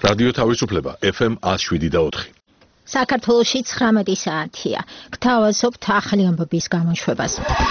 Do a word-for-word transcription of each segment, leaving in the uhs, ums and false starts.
რადიო თავისუფლება F M one oh seven და four. საქართველოში ცხრამეტი საათია. გთავაზობთ ახალი ამბების გამოშვებას.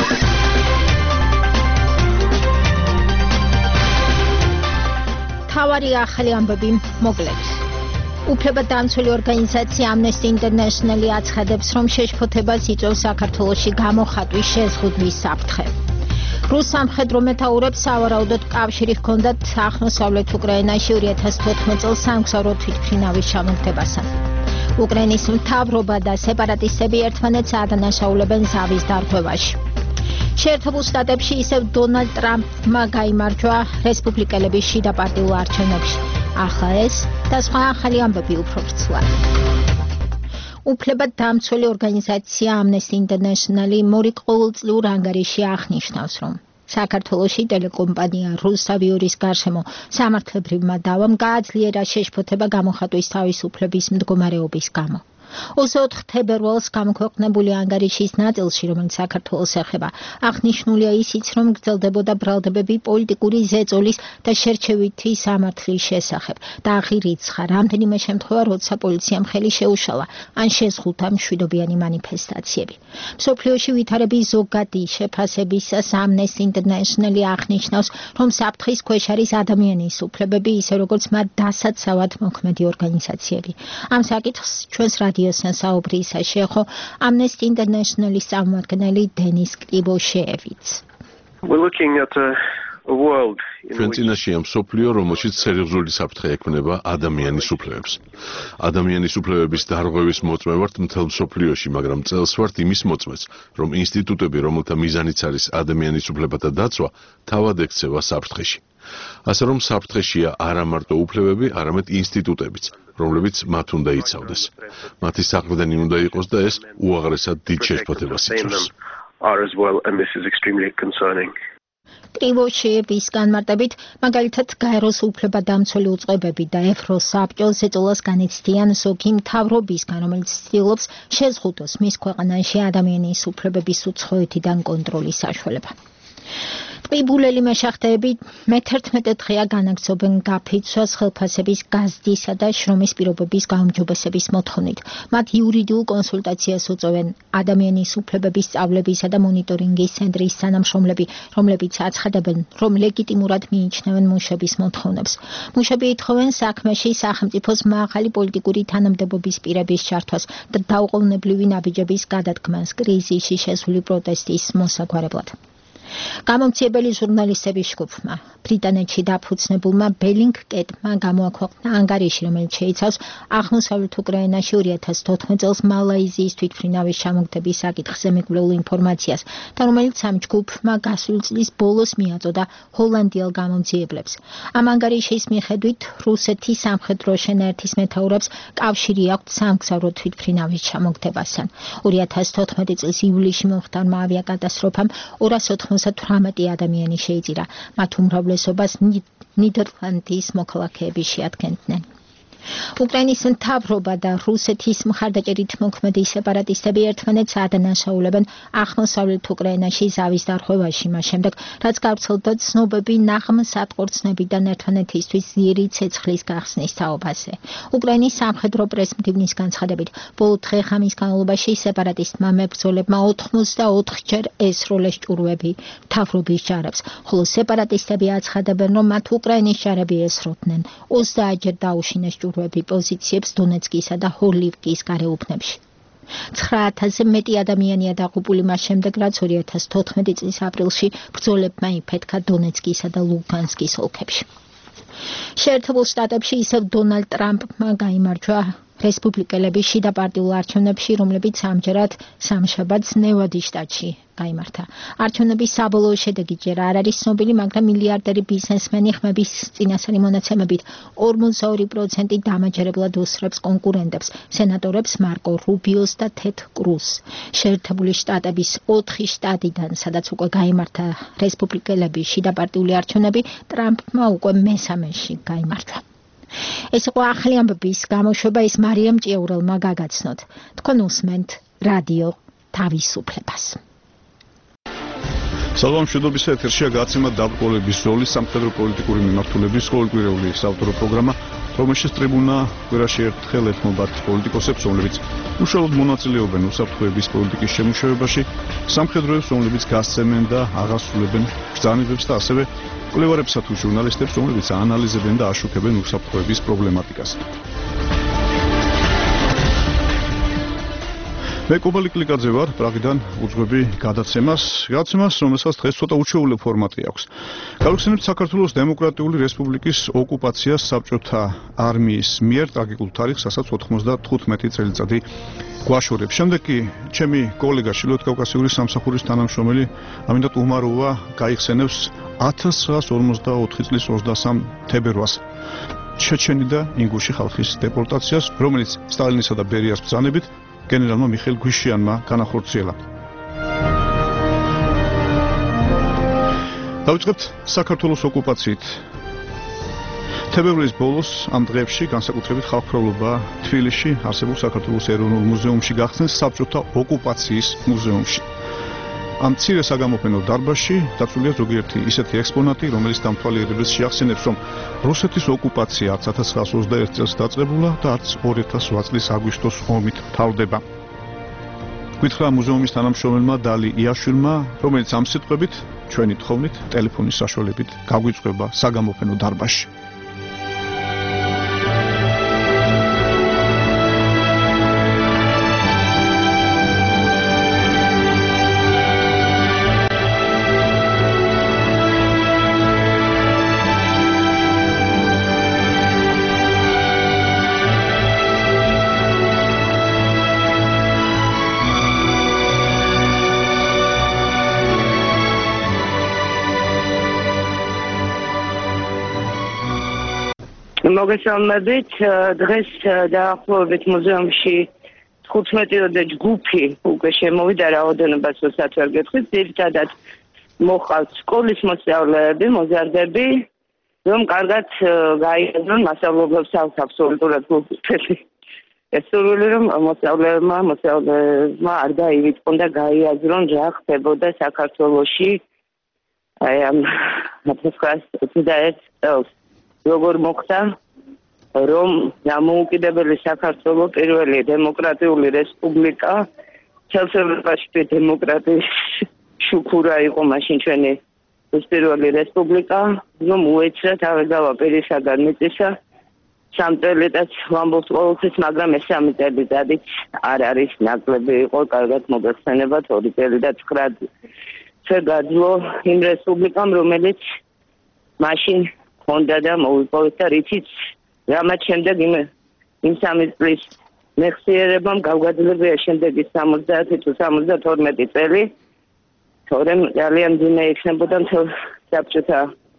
თავარი ახალი ამბები მოკლედ. უფლებადამცველი ორგანიზაცია Amnesty International აცხადებს, რომ შეშფოთებას იწვევს საქართველოში გამოხატვის შეზღუდვის საფრთხე. რუს სამხედრო მეთაურებს სავარაუდოდ კავშირი ჰქონდათ აღმოსავლეთ უკრაინაში two thousand fourteen წელს სამგზავრო თვითმფრინავის ჩამოგდებასთან. უკრაინის მთავრობა და სეპარატისტები ერთმანეთს ადანაშაულებენ ზავის დარღვევაში. შეერთებულ შტატებში ისევ დონალდ ტრამპმა გაიმარჯვა რესპუბლიკელების შიდა პარტიულ არჩევნებში. ახლა ეს და სხვა ახალი ამბები უფრო ვრცლად. უფლებადამცველი ორგანიზაცია Amnesty International მორიგ ყოველწლიურ ანგარიში აღნიშნავს, რომ საქართველოში ტელეკომპანია რუსავიორის გარშემო სამართლებრივმა დავამ გააძლიერა შეშფოთება გამოხატვის თავისუფლების მდგომარეობის გამო. twenty-four თებერვალს გამოქვეყნებული ანგარიშის ნაწილში, რომელიც საქართველოს ეხება, აღნიშნულია ისიც, რომ გრძელდებოდა ბრალდებები პოლიტიკური ზეწოლის და შერჩევითი სამართლის შესახებ და აღირიცხა რამდენიმე შემთხვევა, როცა პოლიციამ ხელი შეუშალა ან შეზღუდა მშვიდობიანი მანიფესტაციები. მსოფლიოში ვითარების ზოგადი შეფასებისას Amnesty International აღნიშნავს, რომ საფრთხის ქვეშ არის ადამიანის უფლებები, ისე როგორც მათ დასაცავად მოქმედი ორგანიზაციები. ამ საკითხს ჩვენს რადიო საუბრისა შეეხო Amnesty International-ის წარმომადგენელი დენის კრიბოშევიც. We're looking at a, a world ჩვენ წინაშეა მსოფლიო, რომელშიც სერიოზული საფრთხე ექმნება ადამიანის უფლებებს. ადამიანის უფლებების დარღვევის მოწმე ვართ მთელ მსოფლიოში, მაგრამ წელს ვართ იმის მოწმეც, რომ ინსტიტუტები, რომელთა მიზანიც არის ადამიანის უფლებათა დაცვა, თავად ექცევა საფრთხეში. ასე რომ საფრთხეშია არა მარტო უფლებები, არამედ ინსტიტუტებიც, რომლებიც მათ უნდა იცავდეს. მათი საყრდენი უნდა იყოს და ეს უაღრესად დიდ შეშფოთებას იწვევს. კრიბოშევის განმარტებით, მაგალითად გაეროს უფლებადამცველი უწყებები და ევროსაბჭოს ზეწოლას განიცდიან ზოგი მთავრობისგან, რომელიც ცდილობს შეზღუდოს მის ქვეყანაში ადამიანის უფლებების უცხოეთიდან კონტროლის საშუალება. ტყიბულელი მეშახტეები მეთერთმეტე დღეა განაგრძობენ გაფიცვას ხელფასების გაზრდისა და შრომის პირობების გაუმჯობესების მოთხოვნით. მათ იურიდიულ კონსულტაციას უწევენ ადამიანის უფლებების სწავლებისა და მონიტორინგის ცენტრის თანამშრომლები, რომლებიც აცხადებენ, რომ ლეგიტიმურად მიიჩნევენ მუშების მოთხოვნებს. მუშები ითხოვენ საქმეში სახელმწიფოს მაღალი პოლიტიკური თანამდებობის პირების ჩართვას და დაუყოვნებლივი ნაბიჯების გადადგმას კრიზისში შესული პროტესტის მოსაგვარებლად. გამომცემელი ჟურნალისტების ჯგუფმა ბრიტანეთში დაფუძნებულმა ბელინგკეტმა გამოაქვეყნა ანგარიში, რომელიც შეიცავს აღმოსავლეთ უკრაინაში two thousand fourteen წელს მალაიზიის თვითმფრინავის ჩამოგდების საკითხზე მიკვლეულ ინფორმაციას და რომელიც ამ ჯგუფმა გასული წლის ბოლოს მიაწოდა ჰოლანდიელ გამომძიებლებს. ამ ანგარიშის მიხედვით რუსეთის სამხედრო შენაერთის მეთაურებს კავშირი აქვთ სამგზავრო თვითმფრინავის ჩამოგდებასთან. two thousand fourteen წლის ივლისში მომხდარმა ავიაკატასტროფამ two hundred eighty-eight ადამიანი შეიწირა. მათ უმრავლესობას ნიდერლანდის მოქალაქეები შეადგენდნენ. უკრაინის მთავრობა და რუსეთის მხარდაჭერით მოქმედი სეპარატისტები ერთმანეთს ადანაშაულებენ აღმოსავლეთ უკრაინაში ზავის დარღვევაში, მას შემდეგ, რაც გავრცელდა ცნობები ნაღმსატყორცნებიდან ერთმანეთისთვის ძლიერი ცეცხლის გახსნის თაობაზე. უკრაინის სამხედრო პრესმდივნის განცხადებით, ბოლო დღე-ღამის განმავლობაში სეპარატისტმა მებრძოლებმა ოცდაოთხ ჯერ ესროლეს ჭურვები მთავრობის ჯარებს, ხოლო სეპარატისტები აცხადებენ, რომ მათ უკრაინის ჯარები ესროდნენ. ოცდაათ ჯერ დაუშინეს პოზიციებს დონეცკისა და ჰორლივკის გარეუბნებში. nine thousand-ზე მეტი ადამიანია დაღუპული მას შემდეგ, რაც two thousand fourteen წლის აპრილში ბრძოლებმა იფეთქა დონეცკისა და ლუგანსკის ოლქებში. შეერთებულ შტატებში ისევ დონალდ ტრამპმა გაიმარჯვა რესპუბლიკელების შიდა პარტიულ არჩევნებში, რომლებიც ამჯერად სამშაბათს ნევადის შტატში გაიმართა. არჩევნების საბოლოო შედეგი ჯერ არ არის ცნობილი, მაგრამ მილიარდერი ბიზნესმენი ხმების წინასწარი მონაცემებით forty-two პროცენტი დამაჯერებლად უსწრებს კონკურენტებს, სენატორებს მარკო რუბიოს და თედ კრუზს. შეერთებული შტატების ოთხი შტატიდან, სადაც უკვე გაიმართა რესპუბლიკელების შიდა პარტიული არჩევნები, ტრამპმა უკვე მესამეში გაიმარჯვა. ეს იყო ახალი ამბების გამოშვება, ის მარიამ ჭიაურელმა გაგაცნოთ. თქვენ უსმენთ რადიო თავისუფლებას. სალამშვიდობის ეთერშია გაცემა დაბრკოლების ზოლის სამხედრო პოლიტიკური მიმართულების ყოველკვირეული საავტორო პროგრამა რომელშიც ტრიბუნა კვირაში ერთხელ ეთმობათ პოლიტიკოსებს, რომლებიც უშუალოდ მონაწილეობენ უსაფრთხოების პოლიტიკის შემუშავებაში, სამხედროებს, რომლებიც გასცემენ და აღასრულებენ ბრძანებებს და ასევე კვლევარებსა თუ ჟურნალისტებს, რომლებიც აანალიზებენ და აშუქებენ უსაფრთხოების პრობლემატიკას. მე კობალი კლიკაძე ვარ, პრაღიდან უძღვები გადაცემას, გადაცემას, რომელსაც დღეს ცოტა უჩვეულო ფორმატი აქვს. გავიხსენებთ საქართველოს დემოკრატიული რესპუბლიკის ოკუპაციას საბჭოთა არმიის მიერ ტრაგიკულ თარიღს, რასაც ოთხმოცდათხუთმეტი წელიწადი გვაშორებს. შემდეგ კი ჩემი კოლეგა ჩრდილოეთ-კავკასიური სამსახურის თანამშრომელი ამინდატ უმაროვა გაიხსენებს ათას ცხრაას ორმოცდაოთხი წლის ოცდასამ თებერვალს ჩეჩენი და ინგუში ხალხის დეპორტაციას, რომელიც სტალინისა და ბერიას ბრძანებით გენერალმა მიხეილ გვიშიანმა განახორციელა. დავიწყებთ საქართველოს ოკუპაციით. თებერვლის ბოლოს ამ დღეებში განსაკუთრებით ხალხმრავლობა თბილისში არსებულ საქართველოს ეროვნულ მუზეუმში გახსნეს საბჭოთა ოკუპაციის მუზეუმში. ამ მცირე საგამოფენო დარბაზში დაცულია ზოგიერთი ისეთი ექსპონატი, რომელიც დამთვალიერებელს შეახსენებს, რომ რუსეთის ოკუპაცია არც ათას ცხრაას ოცდაერთი წელს დაწყებულა და არც ორი ათას ოთხ წლის აგვისტოს ომით თავდება. გითხრა მუზეუმის თანამშრომელმა დალი იაშვილმა, რომელიც ამ სიტყვებით ჩვენი თხოვნით ტელეფონის საშუალებით გაგვიწვება საგამოფენო დარბაზში. მოგესალმებით, დღეს დაახლოებით მუზეუმში თხუთმეტიოდე ჯგუფი უკვე შემოვიდა, რაოდენობას უცად ვერ გეტყვით. ძირითადად მოყავთ სკოლის მოსწავლეები, მოზარდები, რომ კარგად გაიაზრონ მასწავლებლებს აქვს აბსოლუტურად გულწრფელი. ეს სურვილი, რომ მოსწავლეებმა, მოსწავლეებმა არ დაივიწყონ და გაიაზრონ რა ხდებოდა საქართველოში აი ამ ათას ცხრაას ოცდაერთ წელს. როგორ მოხდა, რომ დამოუკიდებელი საქართველოს პირველი დემოკრატიული რესპუბლიკა, ხელშეუხლოში დემოკრატიის შუქურა იყო მაშინ ჩვენი პირველი რესპუბლიკა, რომ უეცრა თავი გავა პირისაგან მიწისა, სამ წელიწადს ვამბობთ ყოველთვის, მაგრამ ეს სამი წელიწადიც არ არის ნაკლები იყო, კარგად მოგეხსენებათ, ორი წელი და ცხრა წელი გაძლო იმ რესპუბლიკამ, რომელიც მაშინ ხონდა და მოუპოვეთ და რითიც რამაც შემდეგ იმ იმ სამი წლის მეხსიერებამ გავგაძლებია შემდეგი სამოცდაათი თუ სამოცდათორმეტი წელი, თორემ ძალიან ძიმე იქნებოდა მთელ საბჭოთა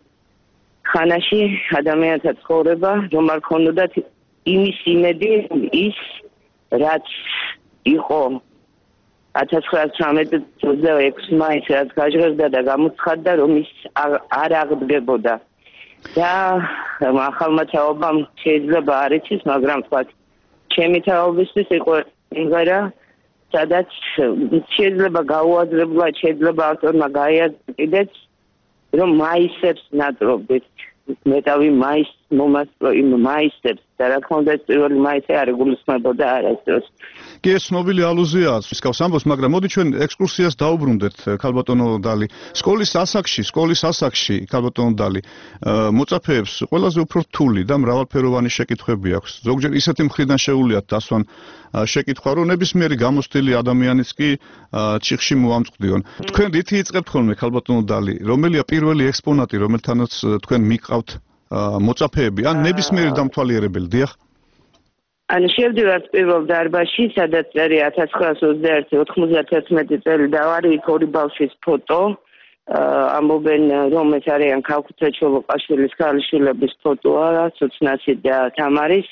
ხანაში ადამიანთა ცხოვრება, რომ არ ქონოდათ იმის იმედი, ის რაც იყო ათას ცხრაას ცხრამეტი წლის ექვსი მაისს, რაც გაჟღერდა და გამოცხადდა, რომ ის არ აღდგებოდა. და ახალმა თაობამ შეიძლება არ იცის, მაგრამ თქვა ჩემი თაობისთვის იყო იმღერა, სადაც შეიძლება გაუაზრებლად შეიძლება ავტორმა გაიაზრდეთ, რომ მაისებს ნატრობდით. მეტავი მაის მომასწრო იმ მაისებს და რა თქმა უნდა ეს პირველი მაისი არ იგულისხმებოდა არასდროს. კი, ეს ცნობილი ალუზიაა მსგავს ამბობს, მაგრამ მოდი ჩვენ ექსკურსიას დაუბრუნდეთ, ქალბატონო დალი. სკოლის ასაკში, სკოლის ასაკში, ქალბატონო დალი, მოწაფეებს ყველაზე უფრო რთული და მრავალფეროვანი შეკითხვები აქვს. ზოგჯერ ისეთი მხრიდან შეუულიათ დასვან შეკითხვა, რომ ნებისმიერი გამოცდილი ადამიანიც კი ჩიხში მოამწყდიონ. თქვენ რითი იწყებთ ხოლმე, ქალბატონო დალი, რომელია პირველი ექსპონატი, რომელთანაც თქვენ მიყავთ მოწაფეები, ან ნებისმიერი დამთვალიერებელი, დიახ? ანუ შევდივართ პირველ დარბაზში, სადაც წერია ათას ცხრაას ოცდაერთი ოთხმოცდათერთმეტი წელი და არის იქ ორი ბავშვის ფოტო. ამბობენ, რომ ეს არიან ქალქუცა ჩოლოყაშვილის ქალიშვილების ფოტოა, ცუცნაცი და თამარის.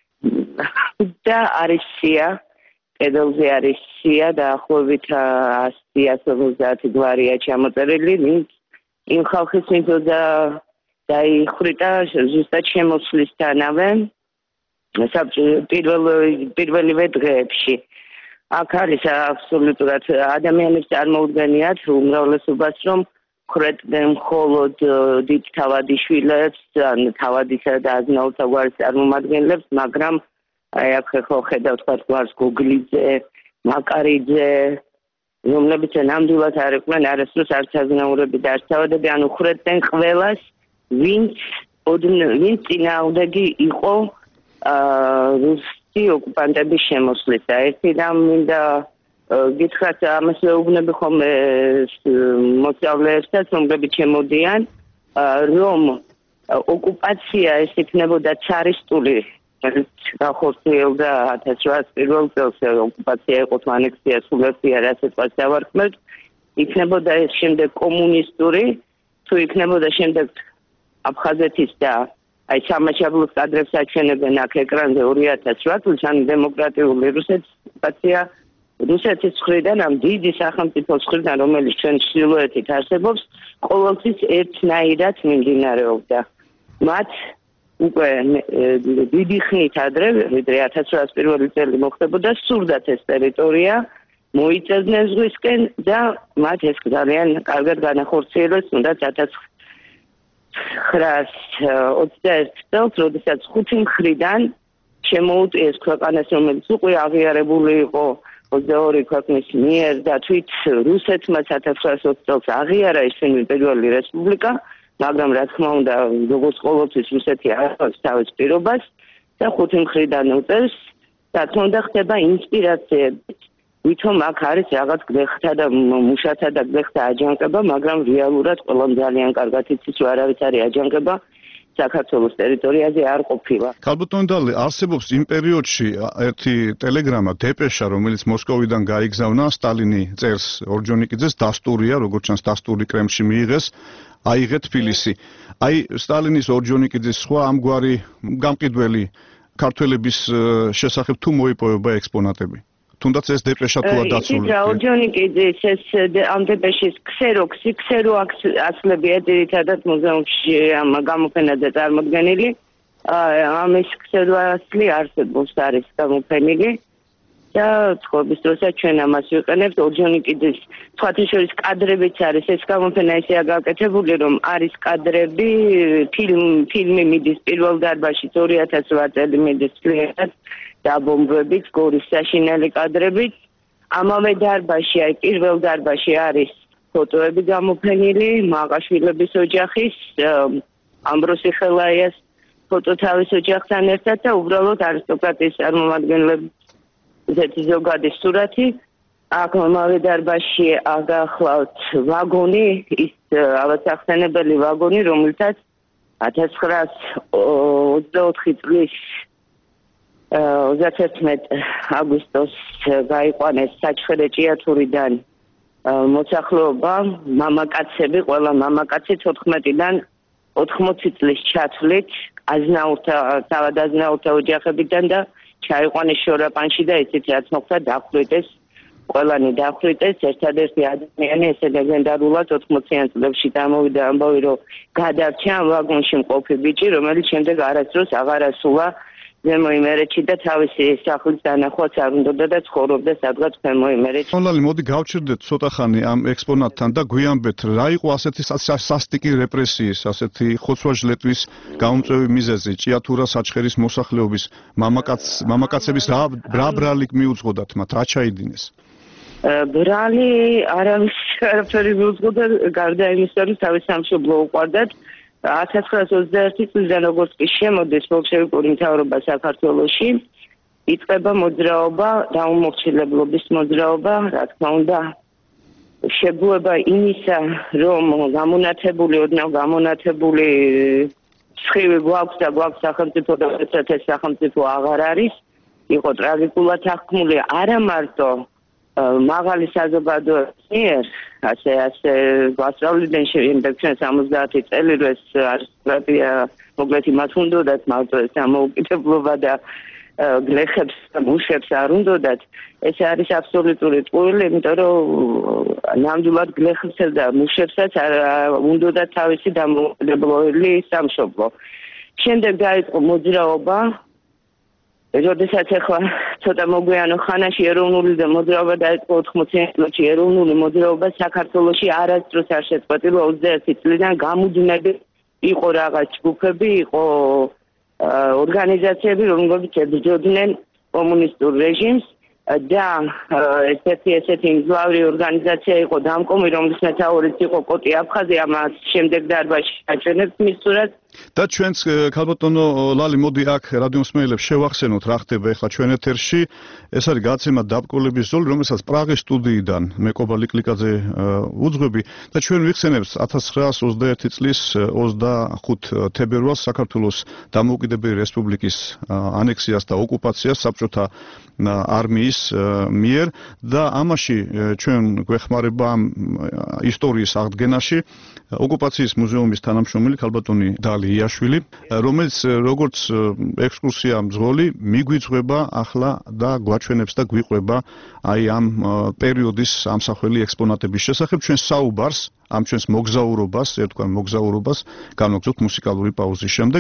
და არის სია, კედელზე არის სია, დაახლოებით ათას ოცდაათი გვარია ჩამოწერილი, იმ ხალხის მიწოდა დაიხრიტა ზუსტად შემოსვლისთანავე. პირველივე დღეებში. აქ არის აბსოლუტურად ადამიანებს წარმოუდგენიათ უმრავლესობას, რომ ხრეტდნენ მხოლოდ დიდ თავადიშვილებს, ან თავადისა და აზნაურთა გვარის წარმომადგენლებს, მაგრამ აი აქ ხო ხედავთ გვარს გოგლიძე, მაკარიძე, რომლებიც ნამდვილად არ იყვნენ არასდროს არც აზნაურები და არც თავადები, ანუ ხრეტდნენ ყველას, ვინც ვინც წინააღმდეგი იყო რუსი ოკუპანტების შემოსვლისა. ერთი რამ მინდა გითხრათ, ამას ვეუბნები ხოლმე მოსწავლეებსაც, რომლებიც შემოდიან, რომ ოკუპაცია ეს იქნებოდა ცარისტული, განხორციელდა ათას რვაას პირველ წელს ოკუპაცია იყო თუ ანექსია სულებია, რასაც დავარქმევთ, იქნებოდა ეს შემდეგ კომუნისტური, თუ იქნებოდა შემდეგ აფხაზეთის და აი სამაჩაბლოს კადრებს აჩვენებენ აქ ეკრანზე ორი ათას რვა წელს, ან დემოკრატიული რუსეთის ოკუპაცია რუსეთის მხრიდან, ამ დიდი სახელმწიფოს მხრიდან, რომელიც ჩვენ ჩრდილოეთით არსებობს, ყოველთვის ერთნაირად მიმდინარეობდა. მათ უკვე დიდი ხნით ადრე, ვიდრე ათას რვაას პირველი წელი მოხდებოდა, სურდათ ეს ტერიტორია მოიწევდნენ ზღვისკენ და მათ ეს ძალიან კარგად განახორციელეს, თუნდაც ათას ცხრაას ოცდაერთი წელს, როდესაც ხუთი მხრიდან შემოუტიეს ქვეყანას, რომელიც უკვე აღიარებული იყო ოცდაორი ქვეყნის მიერ და თვით რუსეთმაც ათას ცხრაას ოცი წელს აღიარა ისინი პირველი რესპუბლიკა, მაგრამ რა თქმა უნდა, როგორც ყოველთვის რუსეთი აღავს თავის პირობას და ხუთი მხრიდან უწევს, რა თქმა უნდა ხდება ინსპირაციები. ვითომ აქ არის რაღაც გლეხთა და მუშათა და გლეხთა აჯანყება, მაგრამ რეალურად ყველამ ძალიან კარგად იცის, რომ არავის არის აჯანყება საქართველოს ტერიტორიაზე არ ყოფილა. ქალბატონი დალი, არსებობს იმ პერიოდში ერთი ტელეგრამა, დეპეშა, რომელიც მოსკოვიდან გაიგზავნა, სტალინი წერს ორჯონიკიძეს, დასტურია, როგორც ჩანს დასტური კრემლში მიიღეს, აიღე თბილისი. აი სტალინის ორჯონიკიძის სხვა ამგვარი გამყიდველი ქართველების შესახებ თუ მოიპოვება ექსპონატები? თუნდაც ეს დეპეშა თუ არ დაცული. იცით რა, ორჯონიკიძის ეს ამ დეპეშის ქსეროქსი, ქსერო ასლებია ძირითადად მუზეუმში ამ გამოფენაზე წარმოდგენილი. ამის ქსერო ასლი არსებობს, არის გამოფენილი და თხოვების დროსაც ჩვენ ამას ვიყენებთ. ორჯონიკიძის სხვათა შორის კადრებიც არის, ეს გამოფენა ისეა გაკეთებული, რომ არის კადრები, ფილმ ფილმი მიდის პირველ დარბაზში ორი ათას რვა წელი მიდის წლიერად. დაბომბვებით, გორის საშინელი კადრებით. ამავე დარბაზში, აი პირველ დარბაზში არის ფოტოები გამოფენილი, მაყაშვილების ოჯახის, ამბროსი ხელაიას ფოტო თავის ოჯახთან ერთად და უბრალოდ არისტოკრატიის წარმომადგენლების ესეთი ზოგადი სურათი. აქ ამავე დარბაზში აღახლავთ ვაგონი, ის ავასახსენებელი ვაგონი, რომელსაც ათას ცხრაას ოცდაოთხი წლის ოცდაერთი აგვისტოს გაიყვანეს საჩხერე ჭიათურიდან მოსახლეობა, მამაკაცები, ყველა მამაკაცი თოთხმეტიდან ოთხმოცი წლის ჩათვლით, აზნაურთა, თავად აზნაურთა ოჯახებიდან და ჩაიყვანეს შორაპანში და ისიც რაც მოხდა, დახვრიტეს, ყველანი დახვრიტეს, ერთადერთი ადამიანი ესე ლეგენდარულად ოთხმოციან წლებში დამოვიდა ამბავი, რომ გადარჩა ამ ვაგონში მყოფი ბიჭი, რომელიც შემდეგ არასდროს აღარ ასულა ზემო იმერეთში და თავისი სახლის დანახვაც არ უნდოდა და ცხოვრობდა სადღაც ქვემო იმერეთში. ნოლალი, მოდი გავჩერდეთ ცოტა ხანი ამ ექსპონატთან და გვიამბეთ, რა იყო ასეთი სასტიკი რეპრესიის, ასეთი ხოცვა-ჟლეტვის გაუმწვევი მიზეზი, ჭიათურა საჩხერის მოსახლეობის მამაკაცების რა ბრალი მიუძღოდათ მათ, რა ჩაიდინეს? ბრალი არავის არაფერი მიუძღოდა, გარდა იმისა, რომ თავის სამშობლო უყვარდათ. ათას ცხრაას ოცდაერთი წლიდან როგორც კი შემოდის ბოლშევიკური მთავრობა საქართველოში, იწყება მოძრაობა, დაუმორჩილებლობის მოძრაობა, რა თქმა უნდა, შეგუება იმისა, რომ გამონათებული, ოდნავ გამონათებული სხივი გვაქვს და გვაქვს სახელმწიფო და ეს სახელმწიფო აღარ არის, იყო ტრაგიკულად აღქმული არა მარტო მაღალი საზოგადოების მიერ, ასე ასე გვასწავლიდნენ შემდეგ ჩვენ სამოცდაათი წელი, რომ ეს არისტოკრატია მოკლედ იმათ უნდოდათ, მარტო ეს დამოუკიდებლობა და გლეხებს და მუშებს არ უნდოდათ. ეს არის აბსოლუტური ტყუილი, იმიტომ რომ ნამდვილად გლეხებსა და მუშებსაც უნდოდათ თავისი დამოუკიდებლობელი სამშობლო. შემდეგ დაიწყო მოძრაობა როდესაც ახლა ცოტა მოგვიანო ხანაში ეროვნული და მოძრაობა დაიწყო ოთხმოციან წლებში ეროვნული მოძრაობა საქართველოში არასდროს არ შეწყვეტილა ოცდაერთი წლიდან გამუდმები იყო რაღაც ჯგუფები, იყო ორგანიზაციები, რომლებიც ებრძოდნენ კომუნისტურ რეჟიმს და ესეთი ესეთი მძლავრი ორგანიზაცია იყო დამკომი, რომლის მეთაურიც იყო კოტი აფხაზი, ამას შემდეგ დარბაზში აჩვენებს მის სურათს. და ჩვენც ქალბატონო ლალი, მოდი აქ რადიო მსმენელებს შევახსენოთ რა ხდება ახლა ჩვენ ეთერში. ეს არის გადაცემა დაბკოლების ზოლი, რომელსაც პრაღის სტუდიიდან მე კობა ლიკლიკაძე უძღვები და ჩვენ ვიხსენებთ ათას ცხრაას ოცდაერთი წლის ოცდახუთი თებერვალს საქართველოს დამოუკიდებელი რესპუბლიკის ანექსიას და ოკუპაციას საბჭოთა არმიის მიერ და ამაში ჩვენ გვეხმარება ამ ისტორიის აღდგენაში ოკუპაციის მუზეუმის თანამშრომელი ქალბატონი დალი იაშვილი, რომელიც როგორც ექსკურსია მძღოლი მიგვიძღვება ახლა და გვაჩვენებს და გვიყვება აი ამ პერიოდის ამსახველი ექსპონატების შესახებ. ჩვენ საუბარს, ამ ჩვენს მოგზაურობას, ერთგვარ მოგზაურობას განვაგრძობთ მუსიკალური პაუზის შემდეგ.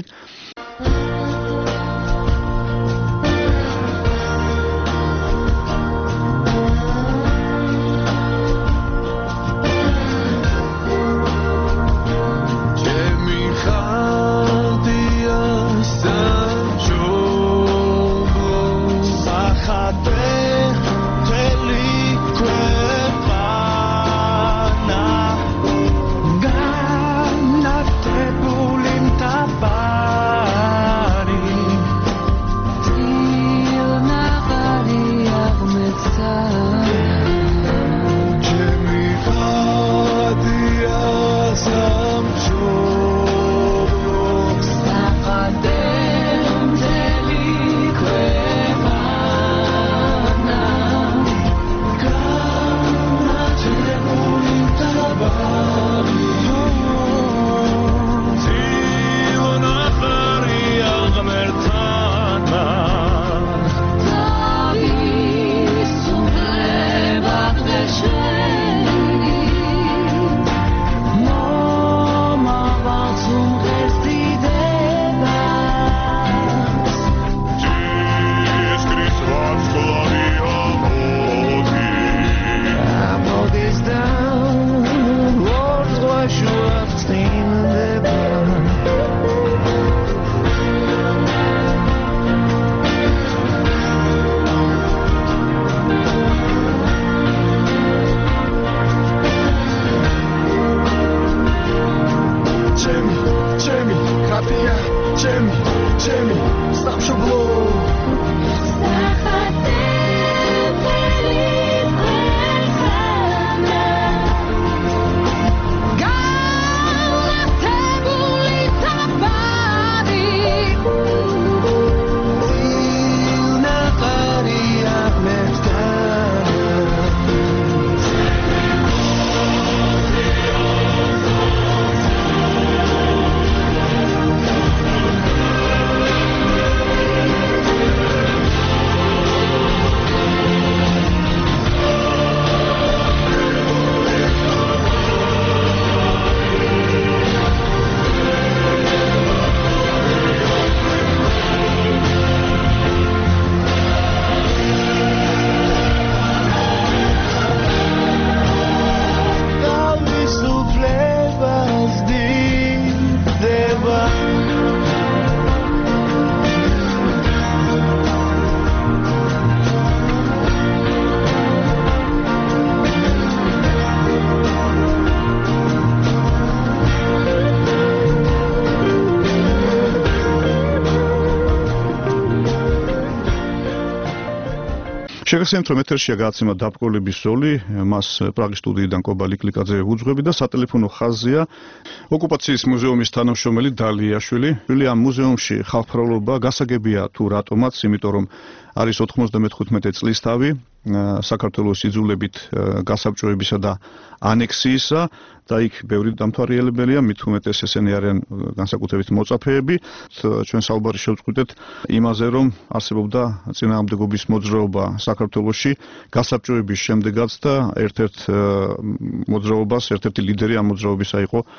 შეგახსენებთ, რომ ეთერშია გადაცემა დაბკოლების ზოლი, მას პრაღის სტუდიიდან კობა ლიკლიკაძე უძღვები და სატელეფონო ხაზია ოკუპაციის მუზეუმის თანამშრომელი დალი იაშვილი. ამ მუზეუმში ხალხმრავლობა გასაგებია თუ რატომაც, იმიტომ რომ არის ოთხმოცდამეხუთმეტე წლისთავი საქართველოს იძულებით გასაბჭოებისა და ანექსიისა და იქ ბევრი დამთვალიერებელია, მით უმეტეს ესენი არიან განსაკუთრებით მოწაფეები. ჩვენ საუბარი შევწყვიტეთ იმაზე, რომ არსებობდა წინააღმდეგობის მოძრაობა საქართველოში გასაბჭოების შემდეგაც და ერთ-ერთ მოძრაობას, ერთ-ერთი ლიდერი ამ მოძრაობისა იყო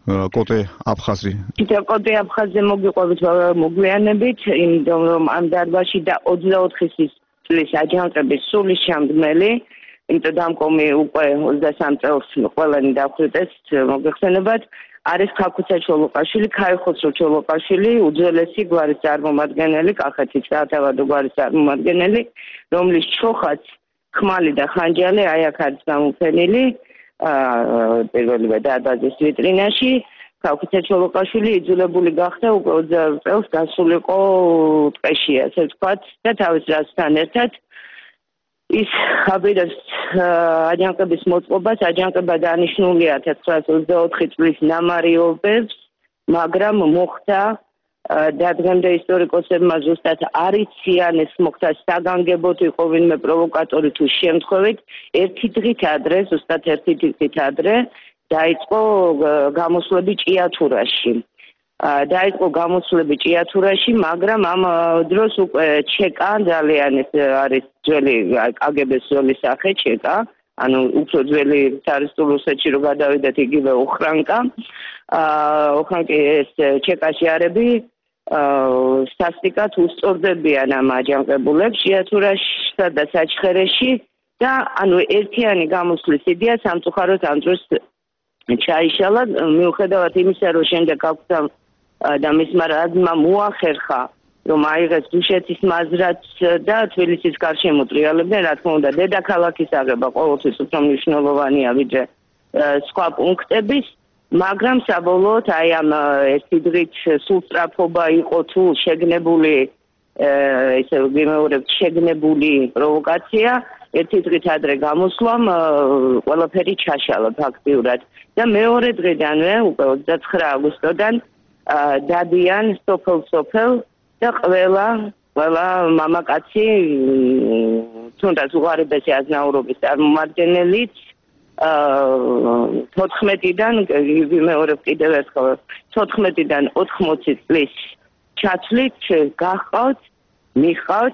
კოტე აფხაზი. და კოტე აფხაზზე მოგიყვებით მოგვიანებით, იმიტომ რომ ამ დარბაზში და ოცდაოთხი წლის აჯანყების სულის ჩამდგმელი, იმიტომ დამკომი უკვე ოცდასამი წელს ყველანი დახვრიტეს მოგეხსენებათ, არის ქაქუცა ჩოლოყაშვილი, ქაიხოსრო ჩოლოყაშვილი, უძველესი გვარის წარმომადგენელი, კახეთის სათავადო გვარის წარმომადგენელი, რომლის ჩოხაც, ხმალი და ხანჯალი აი აქ არის გამოფენილი, პირველივე დარბაზის ვიტრინაში. ქაქუცა ჩოლოყაშვილი იძულებული გახდა უკვე ოცდაორ წელს გასულიყო ტყეში, ასე ვთქვათ, და თავის რასთან ერთად ის ხაბირებს აჯანყების მოწყობას, აჯანყება დანიშნულია ათას ცხრაასი ოცდაოთხი წლის ნამარიობებს, მაგრამ მოხდა და დღემდე ისტორიკოსებმა ზუსტად არ იციან, ეს მოხდა საგანგებოდ იყო ვინმე პროვოკატორი თუ შემთხვევით, ერთი დღით ადრე, ზუსტად ერთი დღით ადრე დაიწყო გამოსვლები ჭიათურაში. დაიწყო გამოსვლები ჭიათურაში, მაგრამ ამ დროს უკვე ჩეკა ძალიან ეს არის ძველი კაგებეს ძველი სახე ჩეკა, ანუ უფრო ძველი ცარისტულ რუსეთში რო გადავიდეთ იგივე ოხრანკა. ოხრანკი ეს ჩეკაში არები სასტიკად უსწორდებიან ამ აჯანყებულებს ჭიათურაშსა და საჩხერეში და ანუ ერთიანი გამოსვლის იდეა სამწუხაროდ ამ დროს ჩაიშალა, მიუხედავად იმისა, რომ შემდეგ ქაქუცამ და მისმა რაზმმა მოახერხა, რომ აიღეს დუშეთის მაზრაც და თბილისის გარშემო ტრიალებდნენ, რა თქმა უნდა, დედაქალაქის აღება ყოველთვის უფრო მნიშვნელოვანია ვიდრე სხვა პუნქტების, მაგრამ საბოლოოდ აი ამ ერთი დღით სულ სწრაფობა იყო თუ შეგნებული, ესე ვიმეორებ, შეგნებული პროვოკაცია, ერთი დღით ადრე გამოსვლამ ყველაფერი ჩაშალა ფაქტიურად და მეორე დღიდანვე უკვე ოცდაცხრა აგვისტოდან დადიან სოფელ-სოფელ და ყველა ყველა მამაკაცი თუნდაც უღარიბესი აზნაურობის წარმომადგენელიც თოთხმეტიდან ვიმეორებ კიდევ ერთხელ თოთხმეტიდან ოთხმოცი წლის ჩათვლით გახყავთ მიხავთ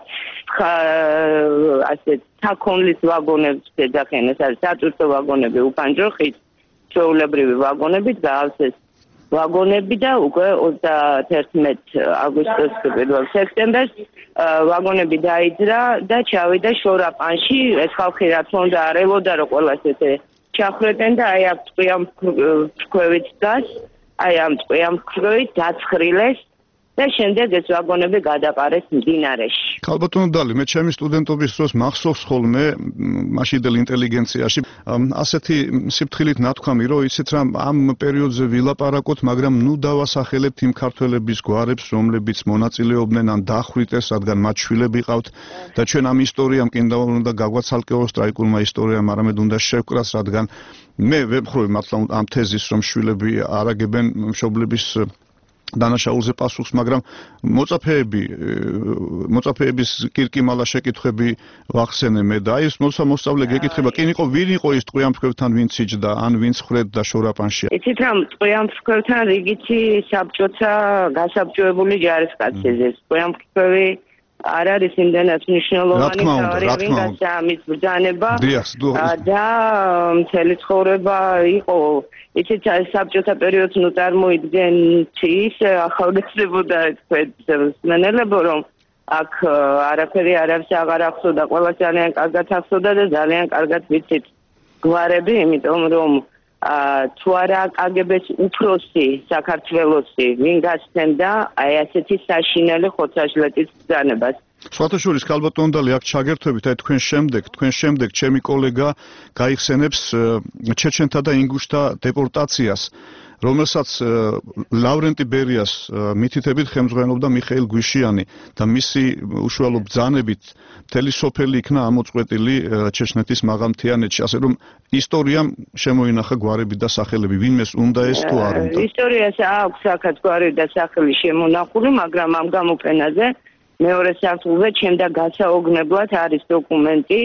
ასე თაქონლის ვაგონებს ეძახიან, ეს არის სატვირთო ვაგონები უფანჯოხით, ჩვეულებრივი ვაგონებით გაავსეს ვაგონები და უკვე ოცდაათერთმეტი აგვისტოს პირველ სექტემბერს ვაგონები დაიძრა და ჩავიდა შორაპანში. ეს ხალხი რა თქმა უნდა არ ელოდა რომ ყველას ესე ჩახრეტენ და აი ამ ტყვიამ ფქვევით დგას, აი ამ ტყვიამ ფქვევით დაცხრილეს და შემდეგ ეს ვაგონები გადაყარეს მდინარეში. ქალბატონო დალი, მე ჩემი სტუდენტობის დროს მახსოვს ხოლმე მაშინდელ ინტელიგენციაში ასეთი სიფრთხილით ნათქვამი, რომ იცით რა ამ პერიოდზე ვილაპარაკოთ, მაგრამ ნუ დავასახელებთ იმ ქართველების გვარებს, რომლებიც მონაწილეობდნენ ან დახვრიტეს, რადგან მათ შვილები ყავთ და ჩვენ ამ ისტორიამ კიდევ უნდა გაგვაცალკეოს სტრაიკულმა ისტორიამ, არამედ უნდა შევკრას, რადგან მე ვებხროვი მართლა ამ თეზის, რომ შვილები არ აგებენ მშობლების დანაშაულზე პასუხს, მაგრამ მოწაფეები მოწაფეების კირკიმალა შეკითხვები ვახსენე მე და აი ეს მოსწავლე გეკითხება, კი იყო ვინ იყო ის ტყვიამფრქვევთან ვინც იჯდა, ან ვინც ხრედდა შორაპანში. იცით რა, ტყვიამფრქვევთან რიგითი საბჭოთა გასაბჭოებული ჯარისკაცები, ეს ტყვიამფრქვევი არ არის იმდენად მნიშვნელოვანი თავი, ვინც ამის ბრძანება და მთელი ცხოვრება იყო. იცით საბჭოთა პერიოდს ნუ წარმოიდგენთ ის ახალგაზრდებოდა მენელებო რომ აქ არაფერი არავის აღარ ახსოვდა, ყველა ძალიან კარგად ახსოვდა და ძალიან კარგად ვიცით გვარები, იმიტომ რომ თუ არა კაგებეს უფროსი საქართველოსი ვინ გასცემდა აი ასეთი საშინელი ხოცაჟლეტის ბრძანებას. სხვათა შორის ქალბატონო დალი აქ ჩაგერთვებით, აი თქვენ შემდეგ, თქვენ შემდეგ ჩემი კოლეგა გაიხსენებს ჩეჩენთა და ინგუშთა დეპორტაციას, რომელსაც ლავრენტი ბერიას მითითებით ხელმძღვანელობდა მიხეილ გვიშიანი და მისი უშუალო ბრძანებით მთელი სოფელი იქნა ამოწყვეტილი ჩეჩნეთის მაღალმთიანეთში, ასე რომ ისტორიამ შემოინახა გვარები და სახელები, ვინმეს უნდა ეს თუ არ უნდა. ისტორიას აქვს აქაც გვარი და სახელი შემონახული, მაგრამ ამ გამოფენაზე მეორე სართულზე ჩემდა გასაოგნებლად არის დოკუმენტი,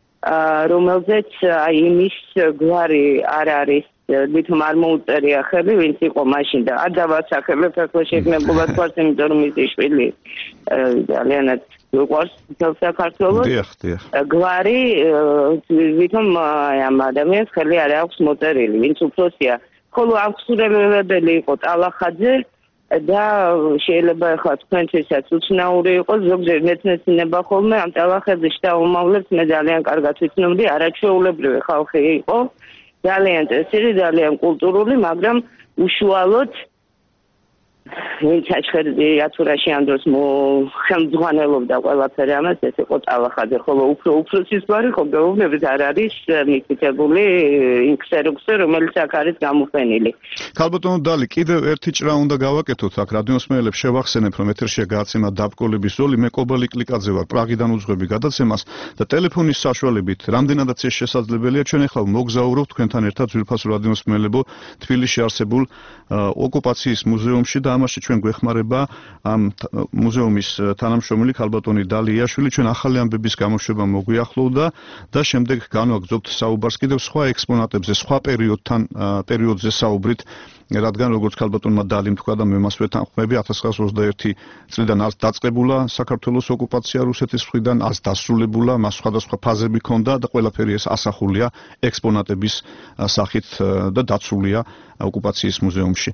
რომელზეც აი იმის გვარი არ არის, ვითომ არ მოუწერია ხელი, ვინც იყო მაშინ და არ დავასახელებ, ახლა შეგნებულად გვარს, იმიტომ რომ მისი შვილი ძალიანად უყვარს მთელ საქართველოს. დიახ, დიახ. გვარი ვითომ ამ ადამიანს ხელი არ აქვს მოწერილი, ვინც უფროსია. ხოლო აღსურებებელი იყო ტალახაძე და შეიძლება ახლა თქვენთვისაც უცნაური იყოს ზოგჯერ მეცნეცნება ხოლმე ამ ტალახების შთამომავლებს მე ძალიან კარგად ვიცნობდი არაჩვეულებრივი ხალხი იყო ძალიან წესიერი ძალიან კულტურული მაგრამ უშუალოდ ვინც აჩხერდი ათურაში ამ დროს ხელმძღვანელობდა ყველაფერი ამას ეს იყო ტალახაძე ხოლო უფრო უფროსის გვარი ხო გეუბნებით არ არის მითითებული იმ ქსეროქსზე რომელიც აქ არის გამოფენილი ქალბატონო დალი კიდევ ერთი ჭრა უნდა გავაკეთოთ აქ რადიოსმენელებს შევახსენებ რომ ეთერშია გადაცემა დაბკოლების ზოლი მე კობალი კლიკაძე ვარ პრაღიდან უძღვები გადაცემას და ტელეფონის საშუალებით რამდენადაც ეს შესაძლებელია ჩვენ ახლა მოგზაურობთ თქვენთან ერთად ძვირფასო რადიოსმენელებო თბილისში არსებულ ოკუპაციის მუზეუმში და ამაში ჩვენ გვეხმარება ამ მუზეუმის თანამშრომელი ქალბატონი დალი იაშვილი ჩვენ ახალი ამბების გამოშვება მოგვიახლოვდა და შემდეგ განვაგრძობთ საუბარს კიდევ სხვა ექსპონატებზე სხვა პერიოდთან პერიოდზე საუბრით რადგან როგორც ქალბატონმა დალიმ თქვა და მე მას ვეთანხმები ათას ცხრაასი ოცდაერთი წლიდან არც დაწყებულა საქართველოს ოკუპაცია რუსეთის მხრიდან არც დასრულებულა მას სხვადასხვა ფაზები ჰქონდა და ყველაფერი ეს ასახულია ექსპონატების სახით და დაცულია ოკუპაციის მუზეუმში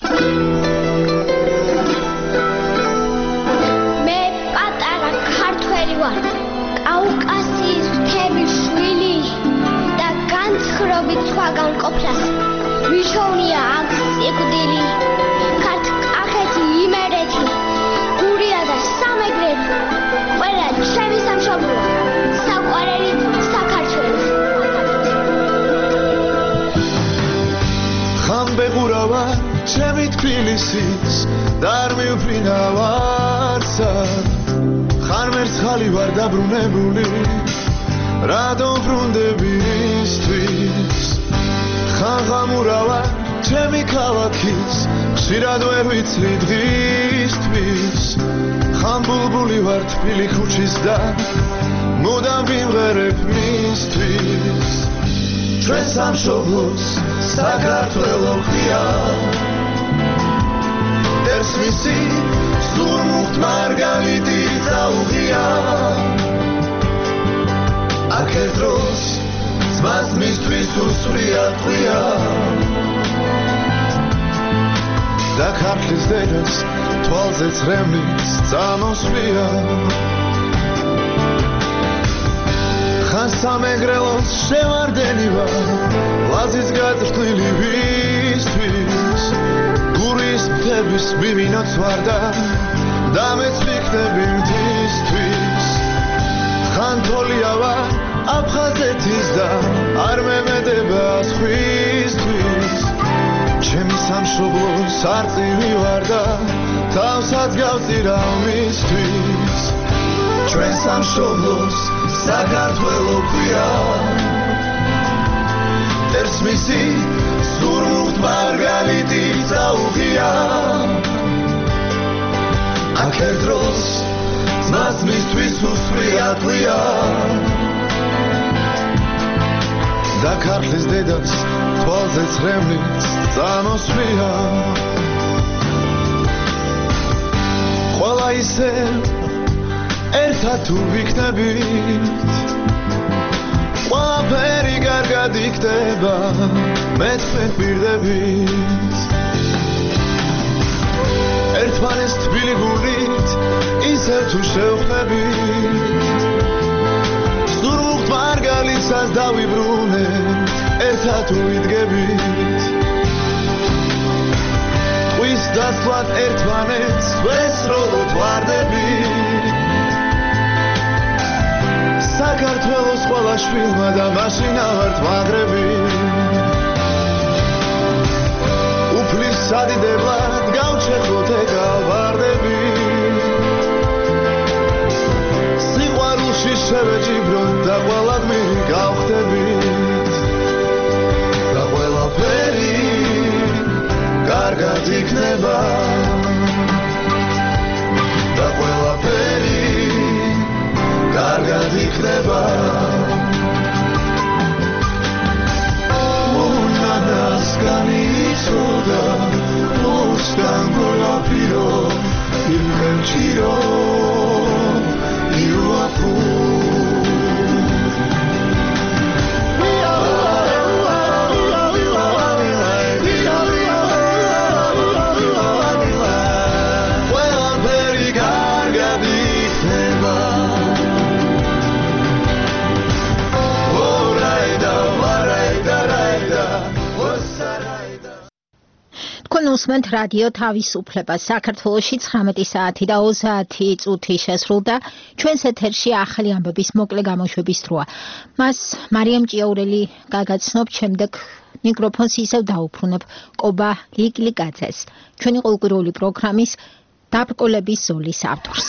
მე პატარა ქართველი ვარ კავკასიის მთების შვილი და განცხრობით სხვაგან ყოფლას ვიშოვნია აქ სიკვდილი ქართკახეთი იმერეთი გურია და სამეგრელი ყველა ჩემი სამშობლოა საყვარელი საქართველო ხამბეღურავა ჩემი თბილისის და არ მივფრინავარსა ხარ მერცხალი ვარ დაბრუნებული რადომ ბრუნდები ისთვის ხაღამურავა ჩემი ქალაქის ხშირად ვერ ვიცრი დღისთვის ხან ბულბული ვარ თბილი ქუჩის და მუდამ ვიმღერებ მისთვის ჩვენ სამშობლოს საქართველო ღია ერს მისი ზურმუხტ მარგალიტი წაუღია აქ ერთ დროს ძმას მისთვის უსვრია ტყვია და ქართლის დედას თვალზე ცრემლიც წამოსვლია ხან სამეგრელოს შევარდენი ვარ ლაზის გაძრთილი ვისთვის გურის მთების მიმინოც ვარ და დამეც ვიქნები მთისთვის ხან თოლია ვარ აფხაზეთის და არ მემედება სხვისთვის ჩემი სამშობლოს არწივი ვარ და თავსაც გავწირავ მისთვის ჩვენ სამშობლოს საქართველო ქვია ერს მისი ზურმუხტ მარგალიტი წაუღია აქ ერთ დროს ძმას მისთვის უსვრია ტყვია და ქართლის დედას თვალზე ცრემლიც წამოსვლია ყველა ისე ერთად თუ ვიქნებით ყველაფერი კარგად იქნება მე თქვენ პირდებით ერთმანეს თბილი გულით ისევ თუ შევხვდებით ზურმუხტ მარგალიცას დავიბრუნებთ ერთად თუ ვიდგებით ტყვის დასვლად ერთმანეთს ვესროლოთ ვარდებით საქართველოს ყველა შვილმა და მაშინა ვართ მაგრები უფლის სადიდებლად გავჩერდოთ ეკავარდები სიყვარულში შევეჯიბროთ და ყველადმი გავხდებით და ყველაფერი კარგად იქნება და ყველაფერი კარგად იქნება მონანას განიცოდა მოსგან გოლაფირო იმელჩირო იუაფუ We are, we are, we are, we are, we are, we are, we are, თქვენ უსმენთ რადიო თავისუფლებას. საქართველოში ცხრამეტი საათი და ოცდაათი წუთი შესრულდა. ჩვენს ეთერში ახალი ამბების მოკლე გამოშვების დროა. მას მარიამ ჭიაურელი გაგაცნობ, შემდეგ მიკროფონს ისევ დაუბრუნებ კობა ლიკლიკაძეს. ჩვენი ყოველკვირეული პროგრამის დაბრკოლების ზოლის ავტორს.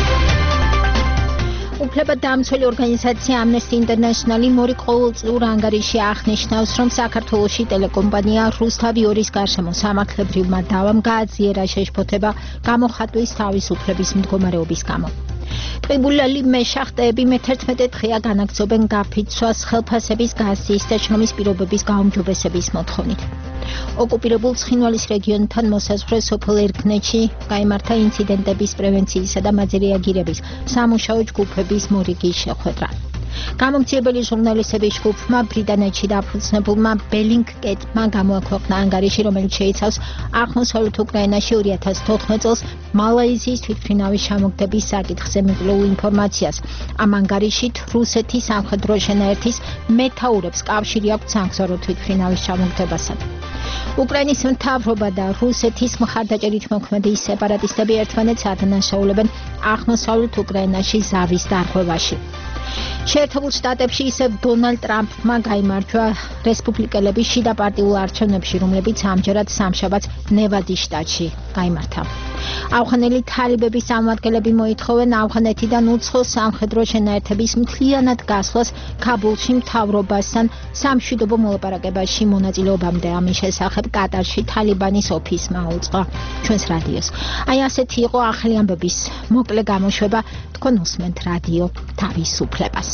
უფლებადამცველი ორგანიზაცია Amnesty International მორიგ ყოველწლიურ ანგარიში აღნიშნავს, რომ საქართველოში ტელეკომპანია რუსთავიორის გარშემო სამართლებრივმა დავამ გააძლიერა შეშფოთება გამოხატვის თავისუფლების მდგომარეობის გამო. ტყიბულელი მეშახტეები მეთერთმეტე დღეა განაგრძობენ გაფიცვას ხელფასების გაზის და შრომის პირობების გაუმჯობესების მოთხოვნით. ოკუპირებულ ცხინვალის რეგიონთან მოსაზღვრე სოფელ ერგნეთში გაიმართა ინციდენტების პრევენციისა და მათზე რეაგირების სამუშაო ჯგუფების მორიგი შეხვედრა. გამომცემელი ჟურნალისტების ჯგუფმა ბრიტანეთში დაფუძნებულმა ბელინგკეტმა გამოაქვეყნა ანგარიში, რომელიც შეიცავს აღმოსავლეთ უკრაინაში ორი ათას თოთხმეტ წელს მალაიზიის თვითმფრინავის ჩამოგდების საკითხზე მიკვლეულ ინფორმაციას. ამ ანგარიშით რუსეთის სამხედრო შენაერთის მეთაურებს კავშირი აქვთ სამგზავრო თვითმფრინავის ჩამოგდებასთან. უკრაინის მთავრობა და რუსეთის მხარდაჭერით მოქმედი სეპარატისტები ერთმანეთს ადანაშაულებენ აღმოსავლეთ უკრაინაში ზავის დარღვევაში. შეერთებულ შტატებში ისევ დონალდ ტრამპმა გაიმარჯვა რესპუბლიკელების შიდა პარტიულ არჩევნებში, რომლებიც ამჯერად სამშაბათს ნევადის შტატში გაიმართა. ავღანელი თალიბების წარმომადგენლები მოითხოვენ ავღანეთიდან უცხო სამხედრო შენაერთების მთლიანად გასვლას ქაბულში მთავრობასთან სამშვიდობო მოლაპარაკებაში მონაწილეობამდე. ამის შესახებ კატარში თალიბანის ოფისმა უწყო ჩვენს რადიოს. აი ასეთი იყო ახალი ამბების მოკლე გამოშვება. თქვენ უსმენთ რადიო თავისუფლებას.